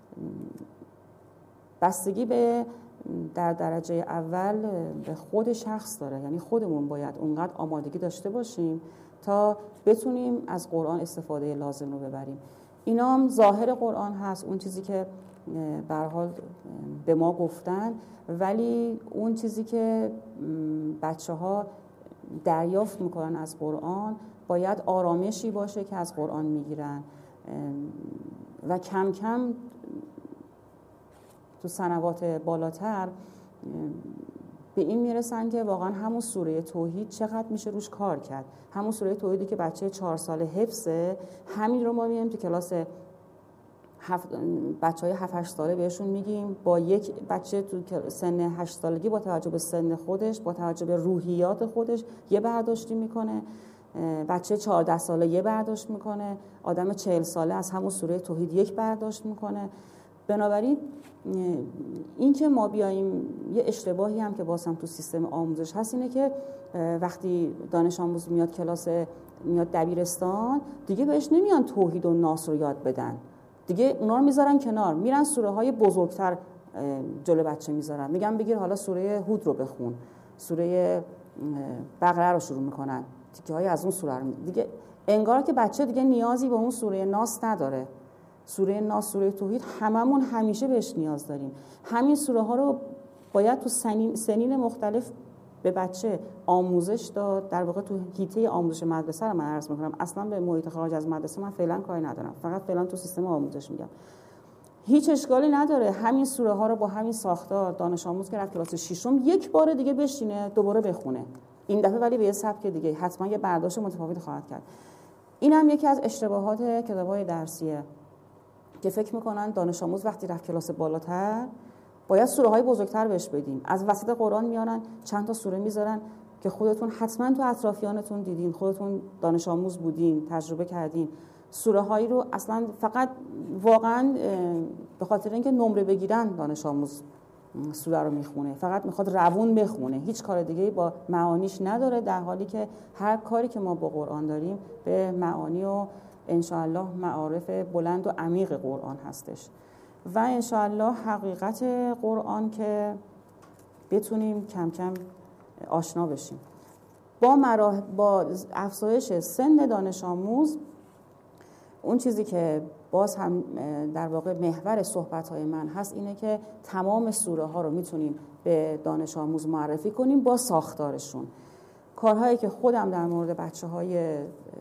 بستگی به در درجه اول به خود شخص داره. یعنی خودمون باید اونقدر آمادگی داشته باشیم تا بتونیم از قرآن استفاده لازم رو ببریم. اینا هم ظاهر قرآن هست، اون چیزی که به هر حال به ما گفتن، ولی اون چیزی که بچه ها دریافت میکنن از قرآن باید آرامشی باشه که از قرآن میگیرن و کم کم تو سنوات بالاتر به این میرسن که واقعا همون سوره توحید چقدر میشه روش کار کرد. همون سوره توحیدی که بچه چهار ساله حفظه، همین رو ما میایم تو کلاس هفت بچهای هفت هشت ساله بهشون میگیم. با یک بچه تو سن هشت سالگی با توجه به سن خودش، با توجه به روحیات خودش یه برداشتی میکنه، بچه چهارده ساله یه برداشت میکنه، آدم چهل ساله از همون سوره توحید یک برداشت میکنه. بنابراین این که ما بیاییم، یه اشتباهی هم که باز هم تو سیستم آموزش هست اینه که وقتی دانش آموز میاد کلاس، میاد دبیرستان، دیگه بهش نمیان توحید و ناس رو یاد بدن، دیگه اونا رو میذارن کنار، میرن سوره های بزرگتر جلو بچه میذارن، میگن بگیر حالا سوره هود رو بخون، سوره بقره رو شروع میکنن، تیکه های از اون سوره رو دیگه، انگار که بچه دیگه نیازی به اون سوره ناس نداره. سوره ناس، سوره توحید هممون همیشه بهش نیاز داریم. همین سوره ها رو باید تو سنین, سنین مختلف به بچه آموزش داد. در واقع تو حیطه آموزش مدرسه رو من عرض میکنم، اصلا به محیط خارج از مدرسه من فعلا کاری ندارم، فقط فعلا تو سیستم آموزش میگم. هیچ اشکالی نداره همین سوره ها رو با همین ساختار دانش آموز که رفت کلاس ششم یک بار دیگه بشینه دوباره بخونه، این دفعه ولی به یه سبک دیگه، حتما یه برداشت متفاوت خواهد کرد. این هم یکی از اشتباهات کتاب‌های درسیه که فکر میکنن دانش آموز وقتی رفت کلاس بالاتر باید سوره های بزرگتر بهش بدیم. از وسط قرآن میارن چند تا سوره میذارن که خودتون حتما تو اطرافیانتون دیدین، خودتون دانش آموز بودین، تجربه کردین. سوره هایی رو اصلا فقط واقعا به خاطر اینکه نمره بگیرن دانش آموز سوره رو میخونه، فقط میخواد روون بخونه، هیچ کار دیگه با معانیش نداره، در حالی که هر کاری که ما با قرآن داریم به معانی و انشاءالله معارف بلند و عمیق قرآن هستش و انشاءالله حقیقت قرآن که بتونیم کم کم آشنا بشیم. با مراه... با افزایش سن دانش آموز، اون چیزی که باز هم در واقع محور صحبت‌های من هست اینه که تمام سوره ها رو میتونیم به دانش آموز معرفی کنیم با ساختارشون. کارهایی که خودم در مورد بچه‌های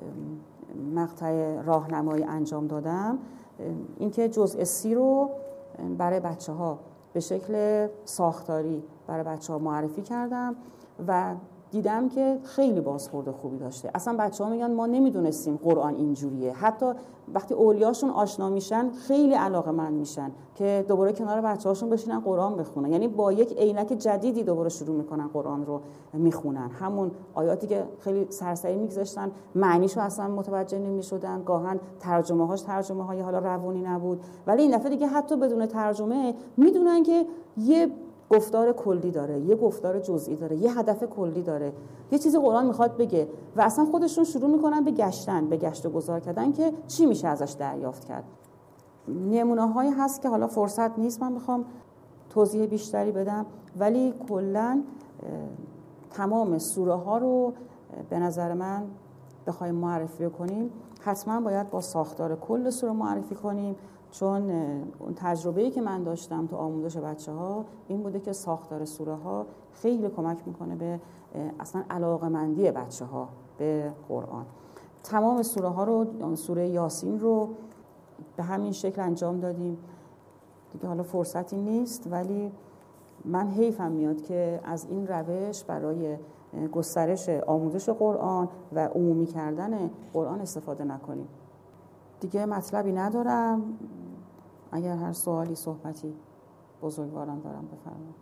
مقطع راهنمایی انجام دادم، اینکه جزء سی رو برای بچه‌ها به شکل ساختاری برای بچه‌ها معرفی کردم و دیدم که خیلی بازخورد خوبی داشته. اصلا بچه‌ها میگن ما نمیدونستیم قرآن اینجوریه. حتی وقتی اولیاشون آشنا میشن خیلی علاقه‌مند میشن که دوباره کنار بچه‌هاشون بشینن قرآن بخونن. یعنی با یک عینک جدیدی دوباره شروع میکنن قرآن رو میخونن. همون آیاتی که خیلی سرسری میگذاشتن معنیشو اصلا متوجه نمیشدن، گاهن ترجمه‌هاش ترجمه‌های حالا روانی نبود، ولی این دفعه دیگه حتی بدون ترجمه میدونن که یه گفتار کلی داره، یه گفتار جزئی داره، یه هدف کلی داره، یه چیزی قرآن میخواد بگه و اصلا خودشون شروع میکنن به گشتن، به گشت و گذار کردن که چی میشه ازش دریافت کرد. نمونه هایی هست که حالا فرصت نیست من میخوام توضیح بیشتری بدم، ولی کلا تمام سوره ها رو به نظر من بخوایم معرفی کنیم حتما باید با ساختار کل سوره معرفی کنیم، چون اون تجربه‌ای که من داشتم تو آموزش بچه‌ها این بوده که ساختار سوره ها خیلی کمک میکنه به اصلا علاقه‌مندی بچه‌ها به قرآن. تمام سوره ها رو، سوره یاسین رو به همین شکل انجام دادیم. دیگه حالا فرصتی نیست، ولی من حیفم میاد که از این روش برای گسترش آموزش قرآن و عمومی کردن قرآن استفاده نکنیم. دیگه مطلبی ندارم. اگر هر سوالی صحبتی بزرگواران دارم بفرمایید.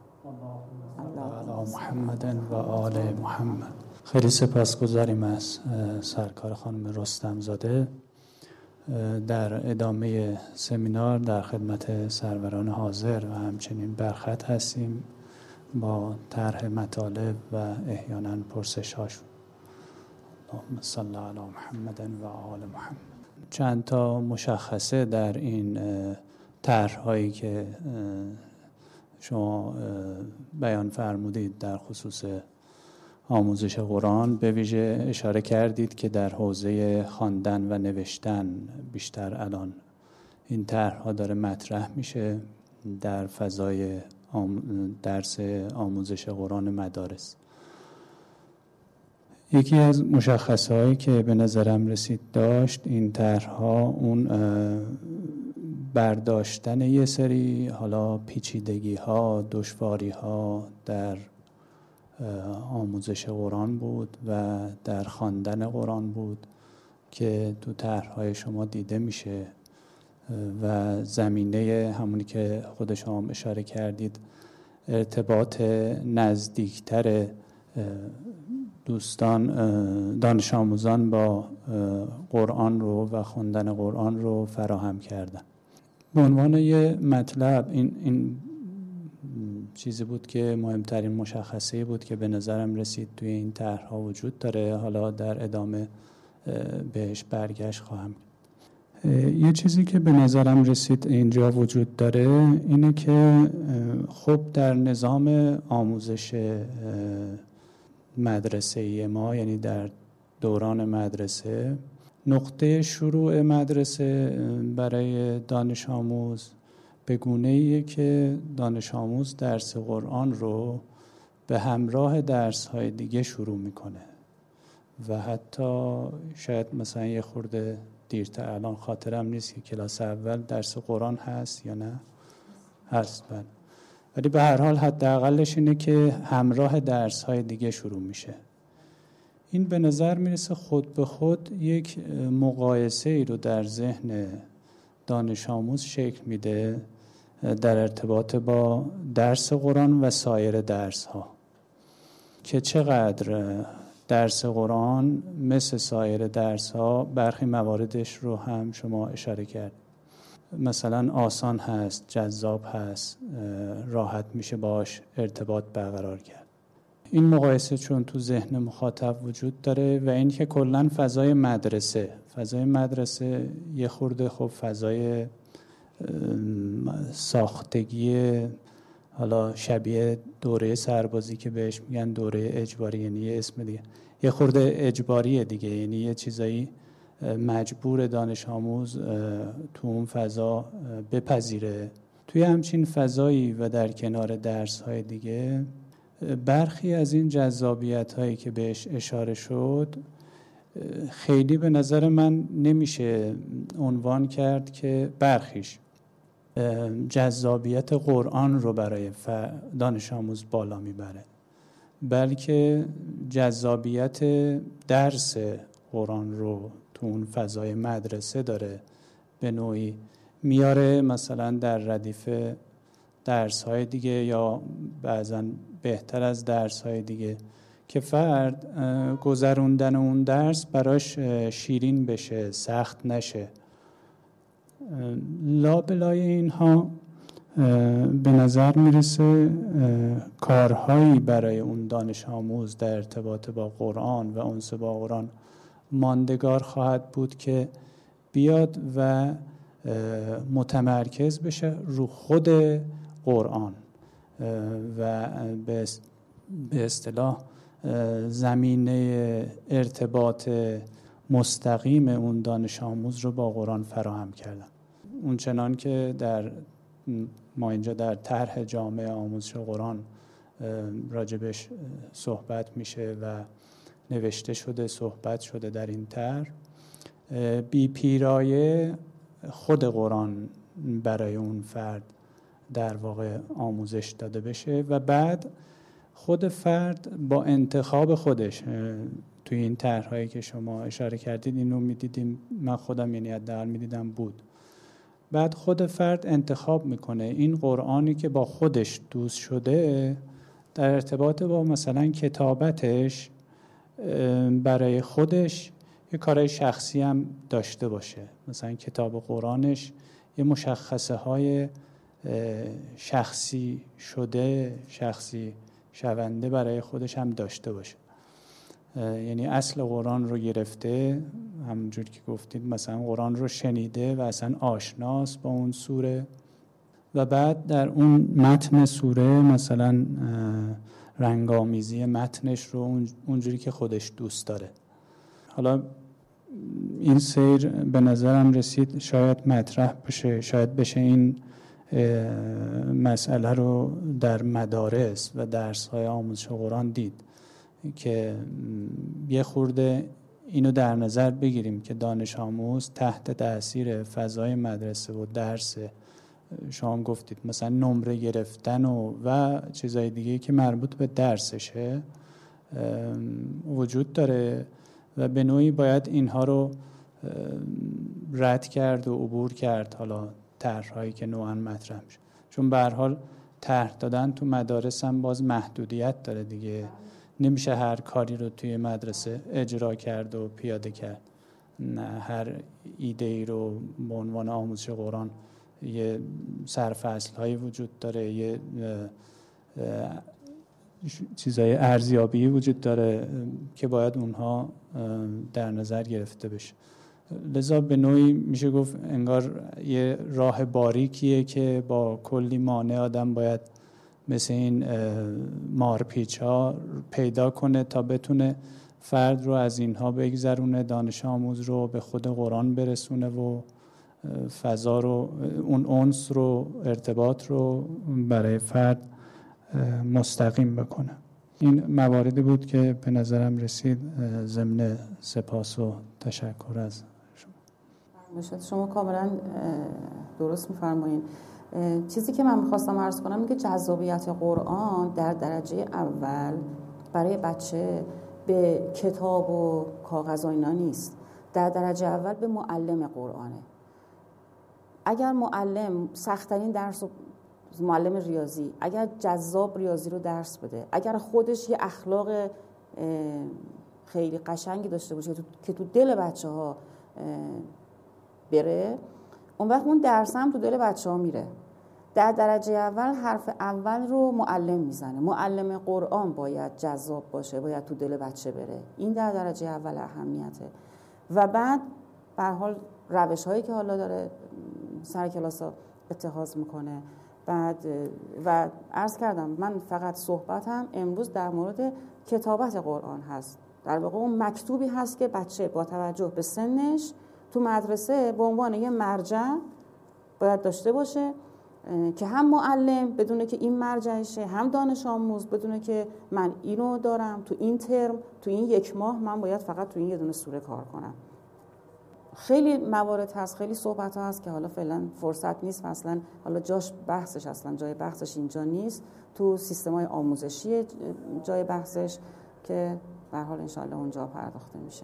الله محمد و آل محمد. خیلی سپاسگزاریم از سرکار خانم رستم زاده. در ادامه سمینار در خدمت سروران حاضر و همچنین برخط هستیم با طرح مطالب و احیانا پرسش‌هاشون. اللهم صل علی محمد و آل محمد. چند تا مشخصه در این طرح‌هایی که شما بیان فرمودید در خصوص آموزش قرآن، به ویژه اشاره کردید که در حوزه خواندن و نوشتن بیشتر الان این طرح‌ها داره مطرح میشه در فضای درس آموزش قرآن مدارس. یکی از مشخصه‌هایی که به نظرم رسید داشت این طرح‌ها اون برداشتن یه سری حالا پیچیدگی‌ها، دشواری‌ها در آموزش قرآن بود و در خواندن قرآن بود که تو طرح‌های شما دیده میشه و زمینه همونی که خود شما اشاره کردید ارتباط نزدیکتر دوستان دانش آموزان با قرآن رو و خوندن قرآن رو فراهم کردن. به عنوان یه مطلب این این چیزی بود که مهمترین مشخصه بود که به نظرم رسید توی این طرح‌ها وجود داره. حالا در ادامه بهش برگشت خواهم. یه چیزی که به نظرم رسید اینجا وجود داره اینه که خب در نظام آموزش مدرسه‌ای ما، یعنی در دوران مدرسه، نقطه شروع مدرسه برای دانش آموز به گونه‌ایه که دانش آموز درس قرآن رو به همراه درس‌های دیگه شروع میکنه و حتی شاید مثلا یه خورده دیرتر، الان خاطرم نیست که کلاس اول درس قرآن هست یا نه هست، بله، ولی به هر حال حداقلش اینه که همراه درس‌های دیگه شروع میشه. این به نظر میرسه خود به خود یک مقایسه ای رو در ذهن دانش آموز شکل میده در ارتباط با درس قرآن و سایر درس ها، که چقدر درس قرآن مثل سایر درس ها برخی مواردش رو هم شما اشاره کرد، مثلا آسان هست، جذاب هست، راحت میشه باش ارتباط برقرار کرد. این مقایسه چون تو ذهن مخاطب وجود داره و این که کلن فضای مدرسه فضای مدرسه یه خورده خب فضای ساختگی حالا شبیه دوره سربازی که بهش میگن دوره اجباری، یعنی یه اسم دیگه، یه خورده اجباریه دیگه، یعنی یه چیزایی مجبور دانش آموز تو اون فضا بپذیره. توی همچین فضایی و در کنار درس‌های دیگه برخی از این جذابیت هایی که بهش اشاره شد خیلی به نظر من نمیشه عنوان کرد که برخیش جذابیت قرآن رو برای دانش آموز بالا میبره. بلکه جذابیت درس قرآن رو تو اون فضای مدرسه داره به نوعی میاره، مثلا در ردیف درس‌های دیگه یا بعضاً بهتر از درس‌های دیگه، که فرد گذروندن اون درس براش شیرین بشه، سخت نشه. لابلای اینها به نظر میرسه کارهایی برای اون دانش آموز در ارتباط با قرآن و انس با قرآن ماندگار خواهد بود که بیاد و متمرکز بشه رو خود قرآن و به اصطلاح زمینه ارتباط مستقیم اون دانش آموز رو با قرآن فراهم کردن. اون چنان که در ما اینجا در طرح جامع آموزش قرآن راجبش صحبت میشه و نوشته شده، صحبت شده در این طرح، بی پیرایه خود قرآن برای اون فرد در واقع آموزش داده بشه و بعد خود فرد با انتخاب خودش، توی این طرح‌هایی که شما اشاره کردید اینو می‌دیدیم، من خودم یعنی حداقل می‌دیدم بود، بعد خود فرد انتخاب میکنه این قرآنی که با خودش دوست شده در ارتباط با مثلا کتابتش برای خودش یه کارهای شخصی هم داشته باشه، مثلا کتاب قرآنش یه مشخصه های شخصی شده، شخصی شونده برای خودش هم داشته باشه. یعنی اصل قرآن رو گرفته، همونجور که گفتید مثلا قرآن رو شنیده و اصلا آشناست با اون سوره و بعد در اون متن سوره مثلا رنگامیزی متنش رو اونجوری که خودش دوست داره. حالا این سیر به نظرم رسید شاید مطرح بشه، شاید بشه این مسئله رو در مدارس و درس‌های آموزش قرآن دید که یه خورده اینو در نظر بگیریم که دانش آموز تحت تأثیر فضای مدرسه و درس، شما گفتید مثلا نمره گرفتن و و چیزای دیگه که مربوط به درسشه وجود داره و به نوعی باید اینها رو رد کرد و عبور کرد. حالا طرح‌هایی که نوعاً مطرح میشه، چون به هر حال طرح دادن تو مدارس هم باز محدودیت داره دیگه، نمیشه هر کاری رو توی مدرسه اجرا کرد و پیاده کرد. نه هر ایده ای رو به عنوان آموزش قرآن یه سرفصل‌هایی وجود داره، یه چیزای ارزیابی وجود داره که باید اونها در نظر گرفته بشه. لذا به نوعی میشه گفت انگار یه راه باریکیه که با کلی مانع آدم باید مثل این مارپیچ ها پیدا کنه تا بتونه فرد رو از اینها بگذرونه، دانش آموز رو به خود قرآن برسونه و فضا رو، اون انس رو، ارتباط رو برای فرد مستقیم بکنه. این مواردی بود که به نظرم رسید. ضمن سپاس و تشکر از شما. شما کاملا درست می‌فرمایید. چیزی که من می‌خواستم عرض کنم اینه که جذابیت قرآن در درجه اول برای بچه به کتاب و کاغذ و اینا نیست، در درجه اول به معلم قرآنه. اگر معلم سخت‌ترین درس و معلم ریاضی اگر جذاب ریاضی رو درس بده، اگر خودش یه اخلاق خیلی قشنگی داشته باشه که تو دل بچه‌ها بره، اون وقت اون درس هم تو دل بچه‌ها میره. در درجه اول حرف اول رو معلم میزنه. معلم قرآن باید جذاب باشه، باید تو دل بچه بره. این در درجه اول اهمیته. و بعد به هر حال روش‌هایی که حالا داره سر کلاس‌ها اتخاذ میکنه. بعد و عرض کردم من فقط صحبتم امروز در مورد کتابت قرآن هست. در واقع اون مکتوبی هست که بچه با توجه به سنش تو مدرسه به عنوان یه مرجع باید داشته باشه که هم معلم بدونه که این مرجعشه، هم دانش آموز بدونه که من اینو دارم تو این ترم، تو این یک ماه من باید فقط تو این یه دونه سوره کار کنم. خیلی موارد هست، خیلی صحبت ها هست که حالا فعلا فرصت نیست، اصلا حالا جاش بحثش اصلا جای بحثش اینجا نیست، تو سیستم‌های آموزشی جای بحثش که به هر حال انشالله اونجا پرداخته میشه.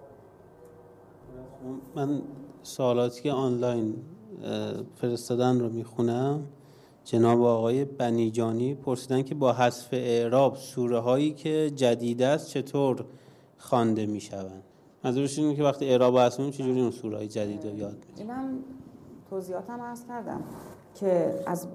من سوالاتی که آنلاین فرستادن رو میخونم. جناب آقای بنیجانی پرسیدن که با حذف اعراب سوره هایی که جدید است چطور خوانده میشوند؟ منظورش اینه که وقتی اعراب هستون چجوری اون سوره های جدید رو یاد میدید؟ اینم توضیحاتم عرض کردم که از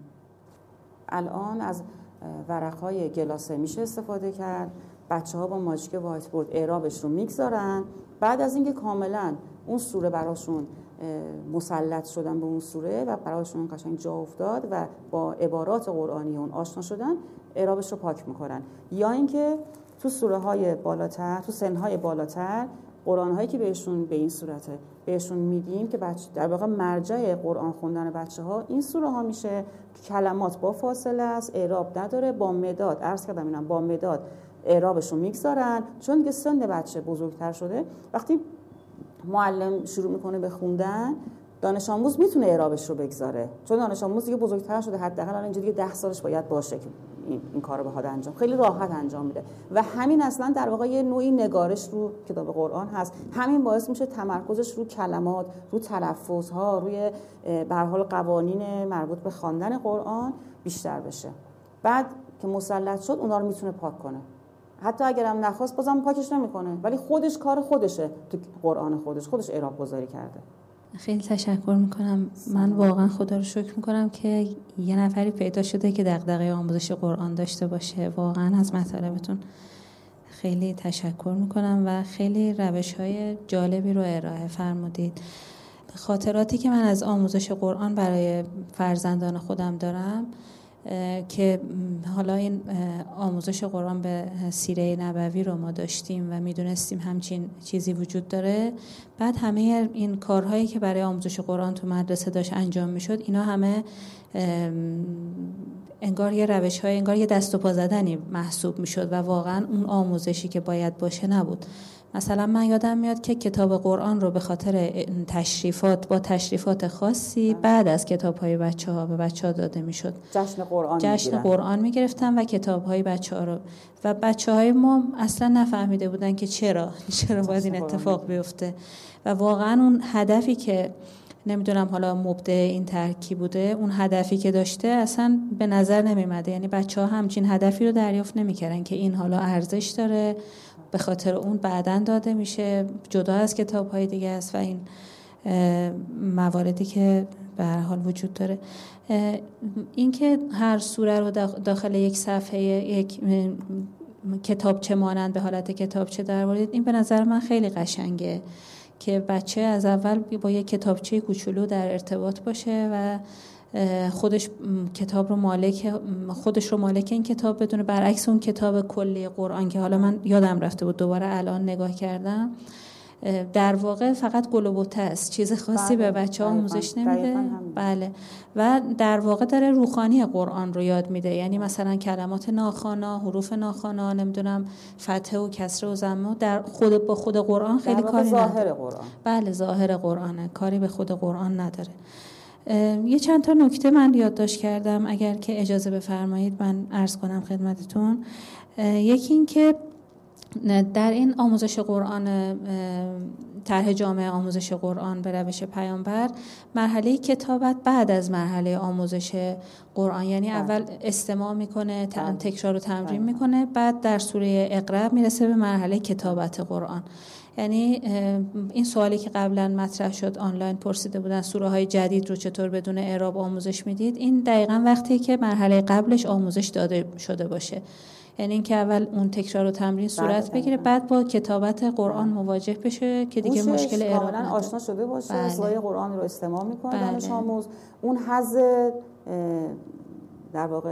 الان از ورقهای گلاسه میشه استفاده کرد. بچه‌ها با ماژیک وایت بورد اعرابش رو میگذارن، بعد از اینکه کاملا اون سوره براشون مسلط شدن به اون سوره و براشون قشنگ جا افتاد و با عبارات قرآنی اون آشنا شدن، اعرابش رو پاک میکنن. یا اینکه تو سوره های بالاتر، تو سنهای بالاتر، قرآن هایی که بهشون به این صورته بهشون میدیم که بچه در واقع مرجع قرآن خوندن بچه ها این سوره ها میشه، کلمات با فاصله است، اعراب نداره، با مداد عرض کردم اینم با مداد اعرابش رو میگذارن. چون دیگه سن بچه بزرگتر شده، وقتی معلم شروع میکنه به خوندن، دانش آموز میتونه اعرابش رو بگذاره، چون دانش آموز دیگه بزرگتر شده، حداقل الان اینجا دیگه ده سالش باید باشه که این, این کارو بخواد انجام، خیلی راحت انجام میده. و همین اصلا در واقع یه نوعی نگارش رو کتاب قرآن هست، همین باعث میشه تمرکزش رو کلمات، رو تلفظها، روی به هر حال قوانین مربوط به خواندن قرآن بیشتر بشه. بعد که مسلط شد اونا رو میتونه پاک کنه، حتی اگرم نخواست بازم پاکش نمیکنه، ولی خودش کار خودشه، تو قرآن خودش خودش اعراب گذاری کرده. خیلی تشکر میکنم. من واقعا خدا رو شکر میکنم که یه نفری پیدا شده که دغدغه آموزش قرآن داشته باشه. واقعا از مطالبتون خیلی تشکر میکنم و خیلی روش‌های جالبی رو ارائه فرمودید. خاطراتی که من از آموزش قرآن برای فرزندان خودم دارم که حالا این آموزش قرآن به سیره نبوی رو ما داشتیم و میدونستیم همچین چیزی وجود داره. بعد همه این کارهایی که برای آموزش قرآن تو مدرسه داشت انجام میشد، اینا همه انگار یه روش های انگار یه دست و پا زدنی محسوب میشد و واقعا اون آموزشی که باید باشه نبود. مثلا من یادم میاد که کتاب قرآن رو به خاطر تشریفات با تشریفات خاصی بعد از کتاب‌های بچه‌ها به بچه‌ها داده میشد. جشن قرآن جشن میگیرن. قرآن میگرفتن و کتاب‌های بچه‌ها رو و بچه‌های ما اصلا نفهمیده بودن که چرا چرا باید این اتفاق بیفته و واقعا اون هدفی که نمیدونم حالا مبدع این ترکیب بوده، اون هدفی که داشته اصلا به نظر نمیمده. یعنی بچه‌ها همچین هدفی رو دریافت نمی‌کردن که این حالا ارزش داره، به خاطر اون بعداً داده میشه، جدا از کتاب‌های دیگه است و این مواردی که به هر حال وجود داره. این که هر سوره رو داخل یک صفحه یک کتابچه مانند به حالت کتابچه درآورید، این به نظر من خیلی قشنگه که بچه از اول با یک کتابچه کوچولو در ارتباط باشه و خودش کتاب رو مالک خودش رو مالک این کتاب بدونه، برعکس اون کتاب کلی قرآن که حالا من یادم رفته بود دوباره الان نگاه کردم، در واقع فقط گل و بته است، چیز خاصی بله، به بچه‌ها آموزش نمیده. بله و در واقع داره روحانی قرآن رو یاد میده، یعنی مثلا کلمات ناخوانا، حروف ناخوانا، نمیدونم فتحه و کسره و ضمه در خود با خود قرآن خیلی کاری نداره. ظاهر قرآن. بله ظاهر قرآنه، کاری به خود قرآن نداره. یه چند تا نکته من یادداشت کردم، اگر که اجازه بفرمایید من عرض کنم خدمتتون. یکی این که در این آموزش قرآن، طرح جامع آموزش قرآن به روش پیامبر، مرحله کتابت بعد از مرحله آموزش قرآن، یعنی بله. اول استماع میکنه، تکرار و تمرین بله. میکنه، بعد در سوره اقرا میرسه به مرحله کتابت قرآن. یعنی این سوالی که قبلا مطرح شد آنلاین پرسیده بودن سوره های جدید رو چطور بدون اعراب آموزش میدید، این دقیقاً وقتی که مرحله قبلش آموزش داده شده باشه، یعنی اینکه اول اون تکرار و تمرین صورت بگیره، بعد با کتابت قرآن مواجه بشه که دیگه مشکل اعراب نداره، کاملا آشنا شده باشه، بله. سوره قرآن رو استماع میکنه بله. دانش آموز، اون حظ در واقع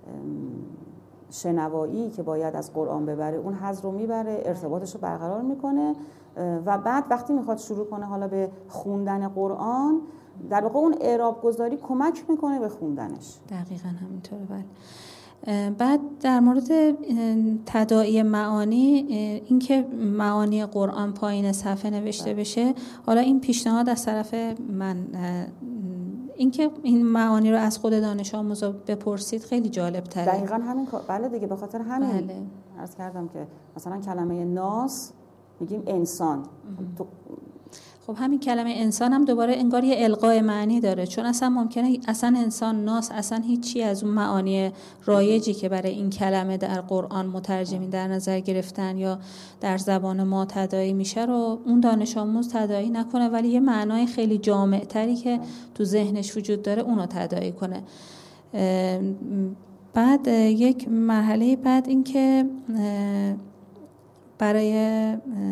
شنوایی که باید از قرآن ببره اون حظ رو میبره، ارتباطش رو برقرار میکنه و بعد وقتی میخواد شروع کنه حالا به خوندن قرآن، در واقع اون اعراب گذاری کمک میکنه به خوندنش. دقیقاً همینطوره. بله. بعد در مورد تداعی معانی، اینکه معانی قرآن پایین صفحه نوشته بشه، حالا این پیشنهاد از طرف من، اینکه این معانی رو از خود دانش آموزا بپرسید خیلی جالب تره. دقیقاً همین کار. بله دیگه، به خاطر همین بله. عرض کردم که مثلا کلمه ناس میگیم انسان. تو خب همین کلمه انسان هم دوباره انگار یه القای معنی داره، چون اصلا ممکنه اصلا انسان، ناس، اصلا هیچی از اون معانی رایجی که برای این کلمه در قرآن مترجمین در نظر گرفتن یا در زبان ما تداعی میشه رو اون دانش آموز تداعی نکنه، ولی یه معنای خیلی جامع تری که تو ذهنش وجود داره اونو تداعی کنه. بعد یک مرحله بعد این که برای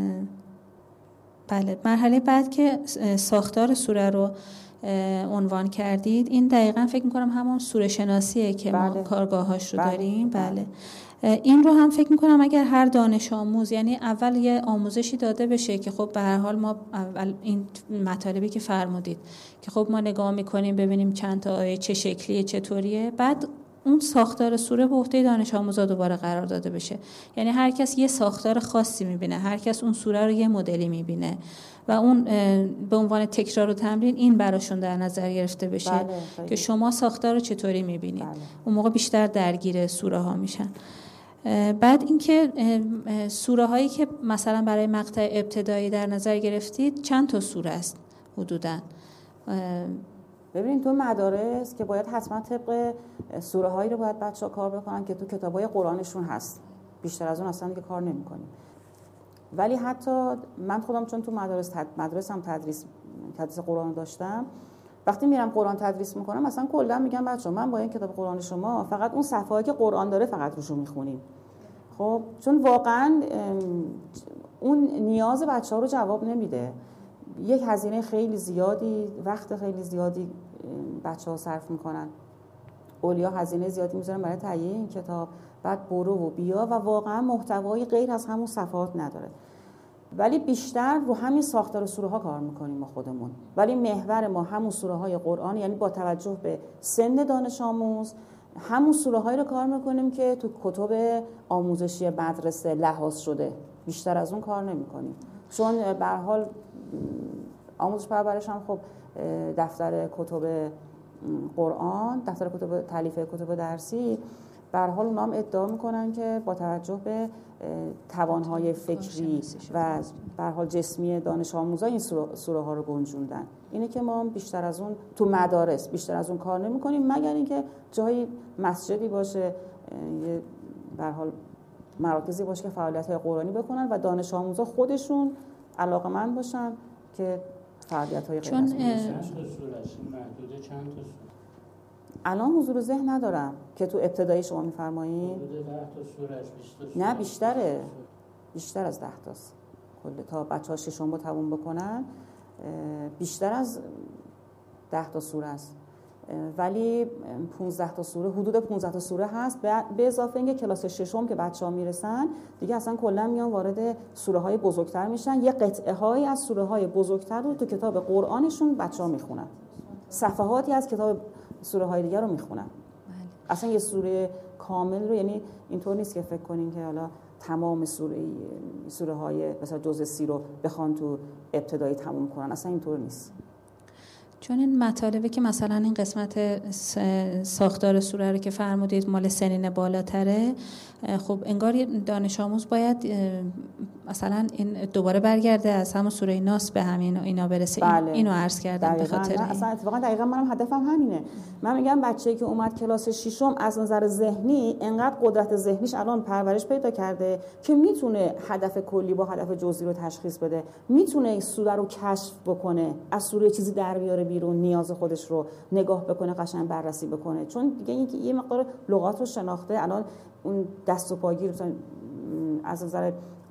بله مرحله بعد که ساختار سوره رو عنوان کردید، این دقیقاً فکر می‌کنم همون سوره شناسیه که بله. ما کارگاهاش رو بله. داریم. بله. این رو هم فکر می‌کنم اگر هر دانش آموز، یعنی اول یه آموزشی داده بشه که خب به هر حال ما اول این مطالبی که فرمودید که خب ما نگاه می‌کنیم ببینیم چند تا آیه چه شکلیه چطوریه، بعد اون ساختار سوره به عهده دانش آموزا دوباره قرار داده بشه. یعنی هر کس یه ساختار خاصی میبینه، هر کس اون سوره رو یه مدلی میبینه و اون به عنوان تکرار و تمرین این براشون در نظر گرفته بشه. بله، که شما ساختار رو چطوری میبینید. بله. اون موقع بیشتر درگیر سوره ها میشن. بعد اینکه سوره هایی که مثلا برای مقطع ابتدایی در نظر گرفتید چند تا سوره است حدوداً؟ ببینید تو مدارس که باید حتما طبق سوره هایی رو باید بچه‌ها کار بکنن که تو کتابای قرآنشون هست، بیشتر از اون اصلا دیگه کار نمی‌کنیم. ولی حتی من خودم چون تو مدارس تد... مدرسم تدریس تدریس قرآن داشتم، وقتی میرم قرآن تدریس میکنم مثلا کلا میگم بچه‌ها من با این کتاب قرآن شما فقط اون صفحه‌ای که قرآن داره فقط روشو میخونیم. خب چون واقعا اون نیاز بچه‌ها رو جواب نمیده. یک هزینه خیلی زیادی، وقت خیلی زیادی بچه‌ها صرف میکنن. اولیا هزینه زیادی میذارن برای تهیه این کتاب، بعد برو و بیا و واقعا محتوای غیر از همون صفحات نداره. ولی بیشتر رو همین ساختار سوره ها کار میکنیم ما خودمون. ولی محور ما همون سوره های قرآن، یعنی با توجه به سن دانش آموز همون سوره هایی رو کار میکنیم که تو کتب آموزشی مدرسه لحاظ شده. بیشتر از اون کار نمیکنیم. چون به هر حال آموزش پرورش هم خب دفتر کتب قرآن، دفتر کتب تالیف کتب درسی به هر حال اونا هم ادعا میکنن که با توجه به توانهای فکری و به هر حال جسمی دانش آموزا این سوره ها رو گنجوندن. اینه که ما بیشتر از اون تو مدارس بیشتر از اون کار نمیکنیم، مگر اینکه جایی مسجدی باشه، یه به هر حال مراکزی باشه که فعالیت‌های قرآنی بکنن و دانش آموزا خودشون علاقه‌مند باشن که فعالیت‌های غیر چند تا سوره است محدوده چند تا سوره؟ الان حضور ذهن ندارم که تو ابتدایی شما می‌فرمایید. حدود ده تا سوره است، بیست تا نه بیشتره. بیشتر از ده تاست. کل تا بچه‌ها ششم رو تموم بکنن بیشتر از ده تا سوره است. ولی پانزده تا سوره، حدود پانزده تا سوره هست، به اضافه اینکه کلاس ششم که بچه‌ها میرسن دیگه اصلا کلا میان وارد سوره های بزرگتر میشن. یه قطعه هایی از سوره های بزرگتر رو تو کتاب قرآنشون بچه‌ها میخونن، صفحاتی از کتاب سوره های دیگه رو میخونن. اصلا یه سوره کامل رو، یعنی اینطور نیست که فکر کنین که حالا تمام سوره سوره های مثلا جزء سی رو بخوان تو ابتدایی تموم کنن، اصلا اینطور نیست. چون این مطالبه که مثلا این قسمت ساختار سوره رو که فرمودید مال سنین بالاتره، خب انگار دانش آموز باید مثلا این دوباره برگرده از همون سوره ناس به همین اینا برسه. بله. اینو عرض کردم به خاطر این. اصلا اتفاقا دقیقاً منم هدفم همینه. من میگم بچه‌ای که اومد کلاس ششم از نظر ذهنی انقدر قدرت ذهنیش الان پرورش پیدا کرده که میتونه هدف کلی با هدف جزئی رو تشخیص بده، میتونه سوره رو کشف بکنه، از سوره چیزی در بیاره بیرون، نیاز خودش رو نگاه بکنه، قشنگ بررسی بکنه. چون دیگه اینکه یه مقدار لغات رو شناخته، الان اون دست و پاگیر مثلا از نظر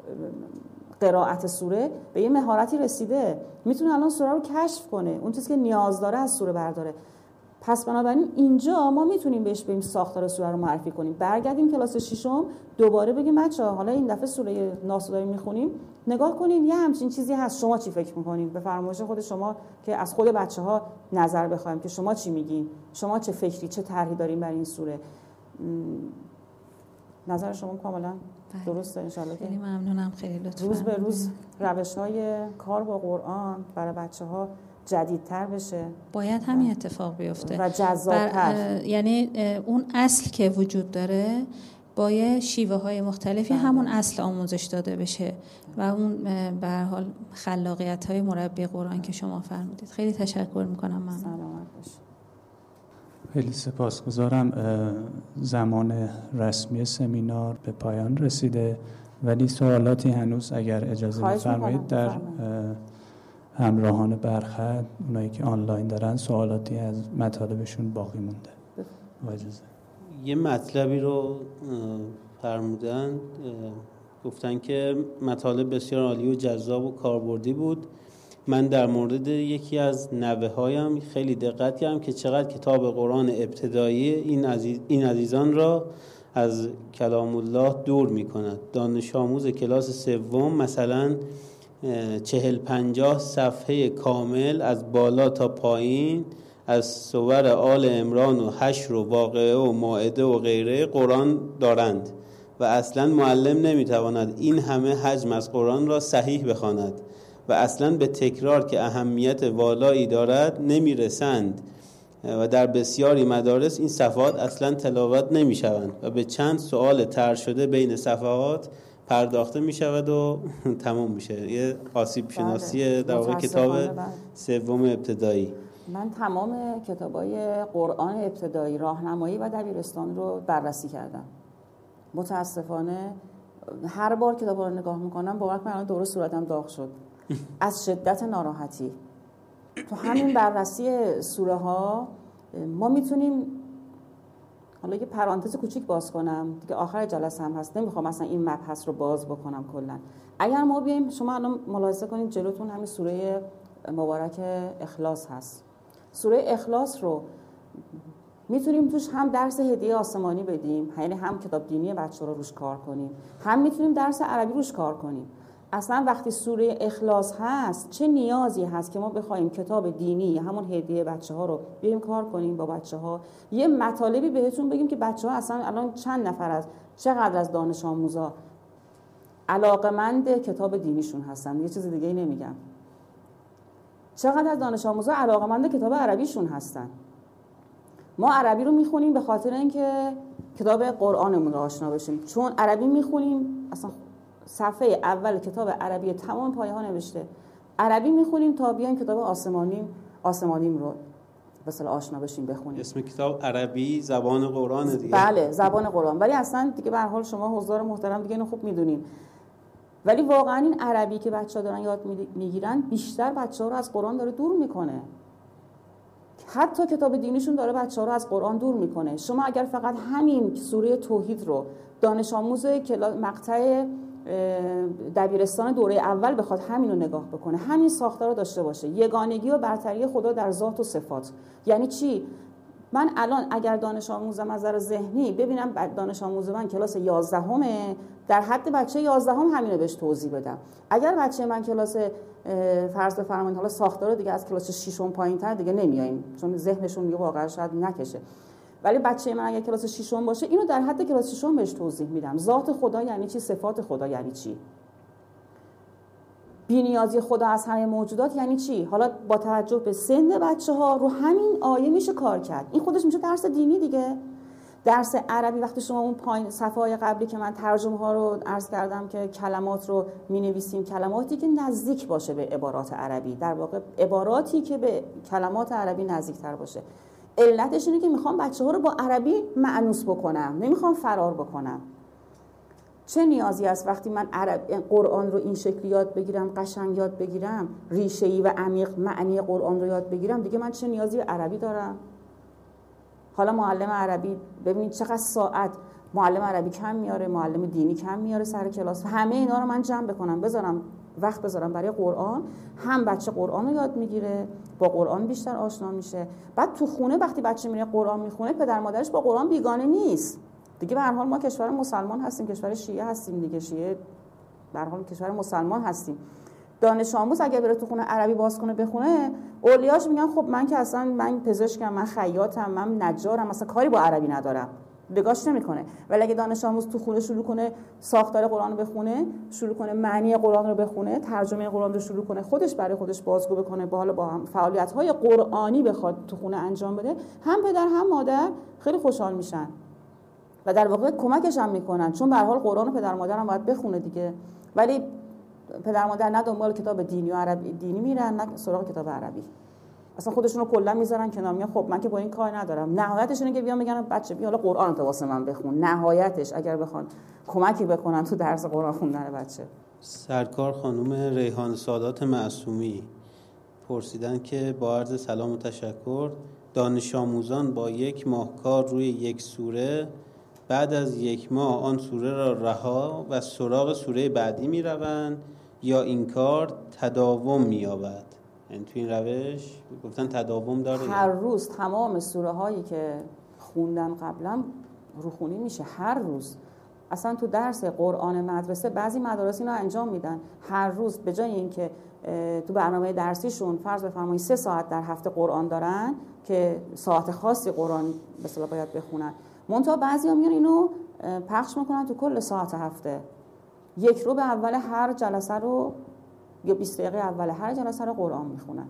قرائت سوره به یه مهارتی رسیده، میتونه الان سوره رو کشف کنه، اون چیزی که نیاز داره از سوره برداره. پس بنابراین اینجا ما میتونیم بهش بگیم ساختار سوره رو معرفی کنیم. برگردیم کلاس ششم دوباره بگیم بچه‌ها حالا این دفعه سوره ناس رو داریم میخونیم، نگاه کنین یه همچین چیزی هست، شما چی فکر میکنین؟ به فرمایش خود شما که از خود بچه‌ها نظر بخوایم که شما چی میگین، شما چه فکری چه طرحی دارین برای این سوره. نظر شما کاملا درسته انشالله. خیلی ممنونم، خیلی لطفا. روز به روز روش‌های کار با قرآن برای بچه‌ها جدیدتر بشه، باید همین اتفاق بیفته و جذاب‌تر. یعنی اون اصل که وجود داره با یه شیوه های مختلفی همون اصل آموزش داده بشه و اون به هر حال خلاقیت های مربی قرآن که شما فرمودید. خیلی تشکر میکنم. من سلامت باشید. خیلی سپاسگزارم. زمان رسمی سمینار به پایان رسیده، ولی سوالاتی هنوز اگر اجازه بفرمایید در همراهان برخط، اونایی که آنلاین دارن، سوالاتی از مطالبشون باقی مونده. با اجازه یه مطلبی رو فرمودن، گفتن که مطالب بسیار عالی و جذاب و کاربردی بود. من در مورد یکی از نوه هایم خیلی دقت کردم که چقدر کتاب قرآن ابتدایی این, عزیز این عزیزان را از کلام الله دور می کند. دانش آموز کلاس سوم مثلا چهل پنجاه صفحه کامل از بالا تا پایین از سور آل عمران و حشر و واقعه و مائده و غیره قرآن دارند و اصلا معلم نمیتواند این همه حجم از قرآن را صحیح بخواند و اصلا به تکرار که اهمیت والایی دارد نمیرسند و در بسیاری مدارس این صفحات اصلا تلاوت نمیشوند و به چند سوال طرح شده بین صفحات پرداخته می شود و تمام میشه. یه آسیب شناسی در واقع کتاب سوم ابتدایی. من تمام کتابای قرآن ابتدایی، راهنمایی و دبیرستان رو بررسی کردم. متاسفانه هر بار کتاب رو نگاه میکنم باور کنم دوره صورتم داغ شد از شدت ناراحتی. تو همین بررسی سوره ها ما میتونیم، حالا یه پرانتز کوچیک باز کنم دیگه، آخر جلسه هم هست، نمیخوام مثلا این مبحث رو باز بکنم کلا. اگر ما بیایم، شما الان ملاحظه کنید جلوتون همین سوره مبارک اخلاص هست. سوره اخلاص رو میتونیم توش هم درس هدیه آسمانی بدیم، یعنی هم کتاب دینی بچه‌ها رو روش کار کنیم، هم میتونیم درس عربی روش کار کنیم. اصلا وقتی سوره اخلاص هست چه نیازی هست که ما بخوایم کتاب دینی همون هدیه بچه‌ها رو بریم کار کنیم با بچه‌ها، یه مطالبی بهتون بگیم که بچه‌ها اصلا الان چند نفر از چقدر از دانش آموزا علاقه‌مند کتاب دینیشون هستن، یه چیز دیگه نمیگم، چقدر از دانش آموزا علاقه‌مند کتاب عربیشون هستن. ما عربی رو میخونیم به خاطر اینکه کتاب قرآنمون رو آشنا بشیم، چون عربی میخونیم اصلا صفحه اول کتاب عربی تمام پایه ها نوشته، عربی میخونیم تا بیایم کتاب آسمانیم آسمانیم رو مثلا آشنا بشیم بخونیم. اسم کتاب عربی زبان قرآن دیگه. بله زبان قرآن، ولی اصلا دیگه به هر حال شما حضار محترم دیگه اینو خوب میدونین، ولی واقعا این عربی که بچه‌ها دارن یاد میگیرن بیشتر بچه‌ها رو از قرآن داره دور میکنه. حتی کتاب دینیشون داره بچه‌ها رو از قرآن دور میکنه. شما اگر فقط همین سوره توحید رو دانش آموز مقطع دبیرستان دوره اول بخواد همین رو نگاه بکنه، همین ساختار رو داشته باشه، یگانگی و برتری خدا در ذات و صفات، یعنی چی؟ من الان اگر دانش آموزم از نظر ذهنی ببینم دانش آموز من کلاس یازدهمه، در حد بچه یازدهم همین رو بهش توضیح بدم. اگر بچه من کلاس فرض بفرمایید حالا ساختار دیگه از کلاس ششم پایین‌تر دیگه نمیایم، چون ذهنشون دیگه واقعا شاید نکشه، ولی بچه من اگر کلاس ششم باشه اینو در حد کلاس ششم بهش توضیح میدم. ذات خدا یعنی چی؟ صفات خدا یعنی چی؟ بی‌نیازی خدا از همه موجودات یعنی چی؟ حالا با توجه به سن بچه‌ها رو همین آیه میشه کار کرد. این خودش میشه درس دینی دیگه. درس عربی وقتی شما اون پایین صفحه‌های قبلی که من ترجمه ها رو عرض کردم که کلمات رو می‌نویسیم، کلماتی که نزدیک باشه به عبارات عربی، در واقع عباراتی که به کلمات عربی نزدیک‌تر باشه. علتش اینه که میخوام بچه‌ها رو با عربی مأنوس بکنم، نمیخوام فرار بکنم. چه نیازی است وقتی من عرب قرآن رو این شکلی یاد بگیرم، قشنگ یاد بگیرم، ریشه‌ای و عمیق معنی قرآن رو یاد بگیرم، دیگه من چه نیازی به عربی دارم؟ حالا معلم عربی ببینید چقدر ساعت معلم عربی کم میاره، معلم دینی کم میاره سر کلاس، همه اینا رو من جمع بکنم بذارم وقت بذارم برای قرآن، هم بچه قرآن رو یاد میگیره، با قرآن بیشتر آشنا میشه. بعد تو خونه وقتی بچه میره قرآن میخونه، پدر مادرش با قرآن بیگانه نیست دیگه. به هر حال ما کشور مسلمان هستیم، کشور شیعه هستیم دیگه، شیعه به هر حال کشور مسلمان هستیم. دانش آموز اگه بره تو خونه عربی باز کنه بخونه، اولیاش میگن خب من که اصلا من پزشکم، من خیاطم، من نجارم، اصلا کاری با عربی ندارم. نگاش نمیکنه. ولی اگه دانش آموز تو خونه شروع کنه ساختار قرآن رو بخونه، شروع کنه معنی قرآن رو بخونه، ترجمه قرآن رو شروع کنه، خودش برای خودش بازگو بکنه، با حالا با هم فعالیت‌های قرآنی بخواد تو خونه انجام بده، هم پدر هم مادر خیلی خوشحال میشن و در واقع کمکش هم میکنن، چون به هر حال قرآن و پدر مادر هم باید بخونه دیگه. ولی پدر مادر نه دنبال کتاب دینی و عربی دینی میرن، نه سراغ کتاب عربی، اصلا خودشون رو کلا میذارن کنار، میگن خب من که با این کار ندارم. نهایتش اینه که بیان بگن بچه بیا حالا قرآن تو واسه من بخون. نهایتش اگر بخوان کمکی بکنن تو درس قرآن خوندن بچه. سرکار خانم ریحان سادات معصومی پرسیدن که با عرض سلام و تشکر، دانش آموزان با یک ماه کار روی یک سوره بعد از یک ماه آن سوره را رها و سراغ سوره بعدی می روند یا این کار تداوم می یابد؟ یعنی تو این روش گفتن تداوم داره. هر روز تمام سوره هایی که خوندن قبلا روخونی میشه، هر روز. اصلا تو درس قرآن مدرسه بعضی مدارس اینو انجام میدن، هر روز به جای اینکه تو برنامه درسیشون فرض بفرمایید سه ساعت در هفته قرآن دارن که ساعت خاصی قرآن به اصطلاح باید بخونن، منتها بعضیا میان اینو پخش میکنن تو کل ساعت هفته. یک رو به اول هر جلسه رو یا بیست دقیقه اول هر جلسه رو قرآن میخونن.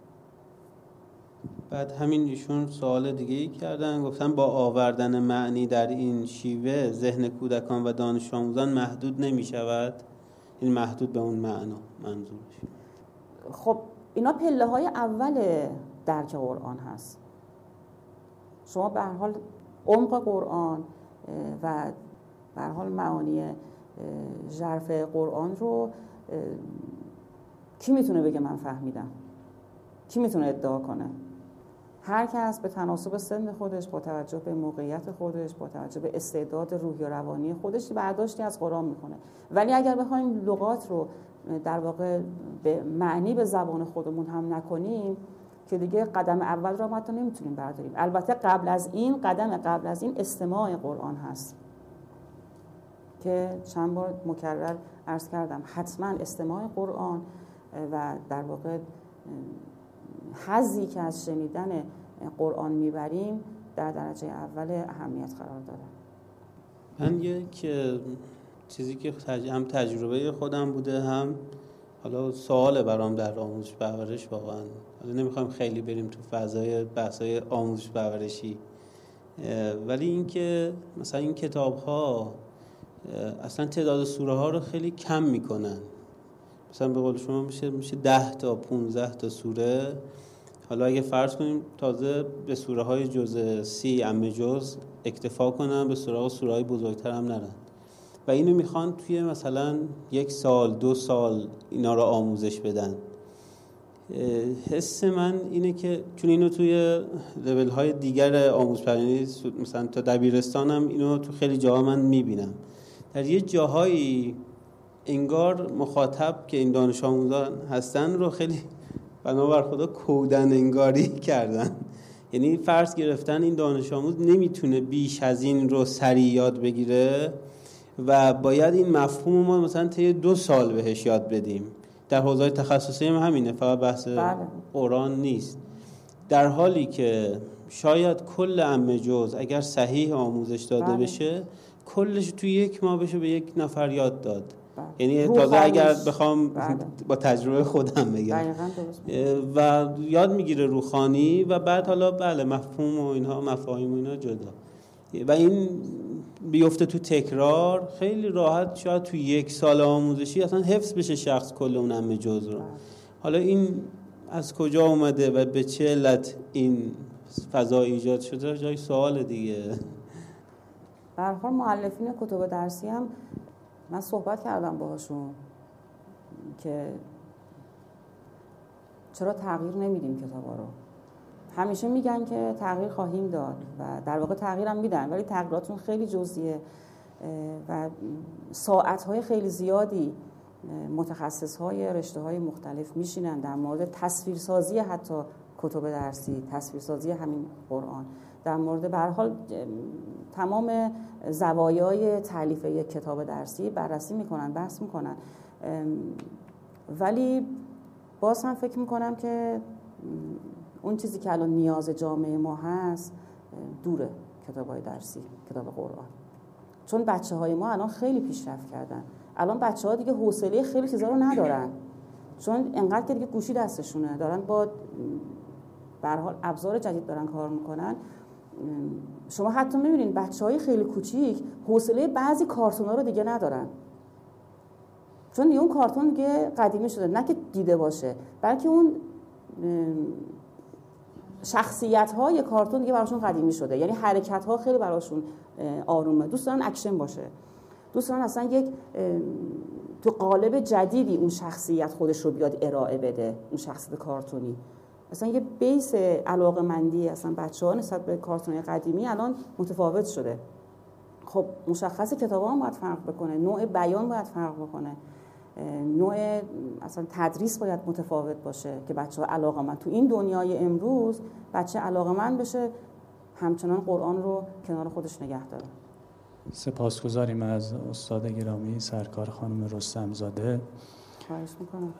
بعد همین ایشون سوال دیگه ای کردن، گفتن با آوردن معنی در این شیوه ذهن کودکان و دانش آموزان محدود نمی شود؟ این محدود به اون معنا منظورش؟ خب اینا پله های اول درک قرآن هست. شما به هر حال عمق قرآن و به هر حال معانی ژرف قرآن رو کی میتونه بگه من فهمیدم؟ کی میتونه ادعا کنه؟ هر کس به تناسب سن خودش، با توجه به موقعیت خودش، با توجه به استعداد روحی و روانی خودش برداشتی از قرآن میکنه. ولی اگر بخوایم لغات رو در واقع به معنی به زبان خودمون هم نکنیم که دیگه قدم اول رو ما حتی نمیتونیم برداریم. البته قبل از این قدم قبل از این استماع قرآن هست که چند بار مکرر عرض کردم، حتما استماع قرآن و در واقع حظی که از شنیدن قرآن میبریم در درجه اول اهمیت قرار داره. من یک چیزی که هم تجربه خودم بوده، هم حالا سوال برام در آموزش پرورش، واقعا حالا نمیخوایم خیلی بریم تو فضای بحثای آموزش پرورشی، ولی اینکه مثلا این کتاب ها اصلا تعداد سوره ها رو خیلی کم میکنن. مثلا به قول شما میشه میشه ده تا پونزده تا سوره. حالا اگه فرض کنیم تازه به سوره های جزء سی عمه جز اکتفا کنن، به سراغ سوره های بزرگتر هم نرن و اینو میخوان توی مثلا یک سال دو سال اینا رو آموزش بدن. حس من اینه که چون اینو توی لول های دیگر آموزش پرورشی مثلا تا دبیرستان هم اینو تو خیلی جاها من میبینم، در یه جاهایی انگار مخاطب که این دانش آموزان هستن رو خیلی بنابر خدا کودن انگاری کردن. یعنی فرض گرفتن این دانش آموز نمیتونه بیش از این رو سریع یاد بگیره و باید این مفهوم ما مثلا طی دو سال بهش یاد بدیم. در حوزه‌های تخصصی هم همینه، فقط بحث قرآن نیست. در حالی که شاید کل عمه جز اگر صحیح آموزش داده بله. بشه کلش توی یک ماه بشه به یک نفر یاد داد. یعنی تازه اگر بخوام بله. با تجربه خودم بگم و یاد میگیره روخانی و بعد حالا بله مفهوم و اینها مفاهیم و اینا جدا و این بیفته تو تکرار، خیلی راحت شاید تو یک سال آموزشی اصلا حفظ بشه شخص کل اون عمه جز رو. حالا این از کجا اومده و به چه علت این فضا ایجاد شده جای سوال دیگه. به هر حال مؤلفین کتب درسی هم من صحبت کردم باهاشون که چرا تغییر نمیدیم کتابا رو. همیشه میگن که تغییر خواهیم داد و در واقع تغییر هم میدن، ولی تغییراتون خیلی جزئیه و ساعت‌های خیلی زیادی متخصص‌های رشته‌های مختلف میشینن در مورد تصویرسازی حتی کتب درسی، تصویرسازی همین قرآن، در مورد به هر حال تمام زوایای تالیف یک کتاب درسی بررسی میکنن، بحث میکنن. ولی باز هم فکر میکنم که اون چیزی که الان نیاز جامعه ما هست دوره. کتاب‌های درسی، کتاب قرآن. چون بچه‌های ما الان خیلی پیشرفت کردن. الان بچه‌ها دیگه حوصله خیلی چیزا رو ندارن، چون انقدر که دیگه گوشی دستشونه، دارن با به هر حال ابزار جدید دارن کار میکنن. شما حتی میبینید بچه‌های خیلی کوچیک حوصله بعضی کارتونا رو دیگه ندارن، چون دیگه اون کارتون دیگه قدیمی شده، نه که دیده باشه، بلکه اون شخصیت‌های کارتون دیگه براشون قدیمی شده. یعنی حرکت‌ها خیلی براشون آرومه، دوست دارن اکشن باشه، دوست دارن اصلا یک تو قالب جدیدی اون شخصیت خودش رو بیاد ارائه بده، اون شخصیت کارتونی. اصلا یه بیس علاقه‌مندی اصلا بچه‌ها نسبت به کارتون‌های قدیمی الان متفاوت شده. خب مشخص کتاب‌ها هم باید فرق بکنه، نوع بیان باید فرق بکنه، نوع اصلا تدریس باید متفاوت باشه که بچه‌ها علاقه‌مند تو این دنیای امروز بچه علاقه‌مند بشه، همچنان قرآن رو کنار خودش نگه داره. سپاسگزاریم از استاد گرامی سرکار خانم رستم زاده. خواهش میکنم.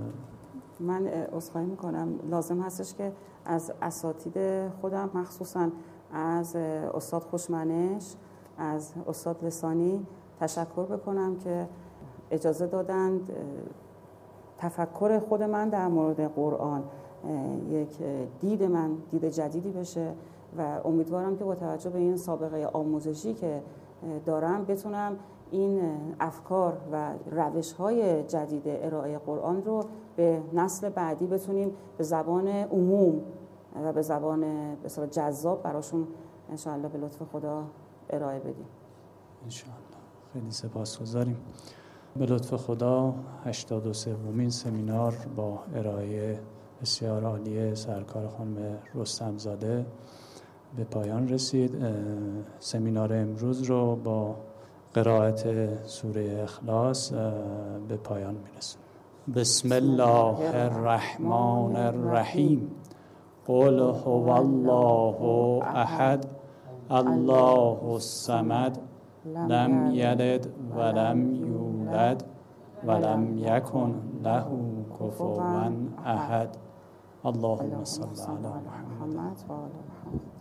من عذرخواهی میکنم، لازم هستش که از اساتید خودم مخصوصا از استاد خوشمنش، از استاد لسانی تشکر بکنم که اجازه دادند تفکر خود من در مورد قرآن یک دید من دید جدیدی بشه و امیدوارم که با توجه به این سابقه آموزشی که دارم بتونم این افکار و روش‌های جدید ارائه قرآن رو به نسل بعدی بتونیم به زبان عموم و به زبان بسیار جذاب براشون انشاءالله به لطف خدا ارائه بدیم. انشاءالله. خیلی سپاسگزاریم. به لطف خدا هشتاد و سومین سمینار با ارائه بسیار عالی سرکار خانم رستم زاده به پایان رسید. سمینار امروز رو با قرائت سوره اخلاص به پایان میرسیم. بسم الله الرحمن الرحیم. قل هو الله احد الله الصمد لم یلد ولم یولد ولم یکن له کفوا احد. اللهم صل علی محمد.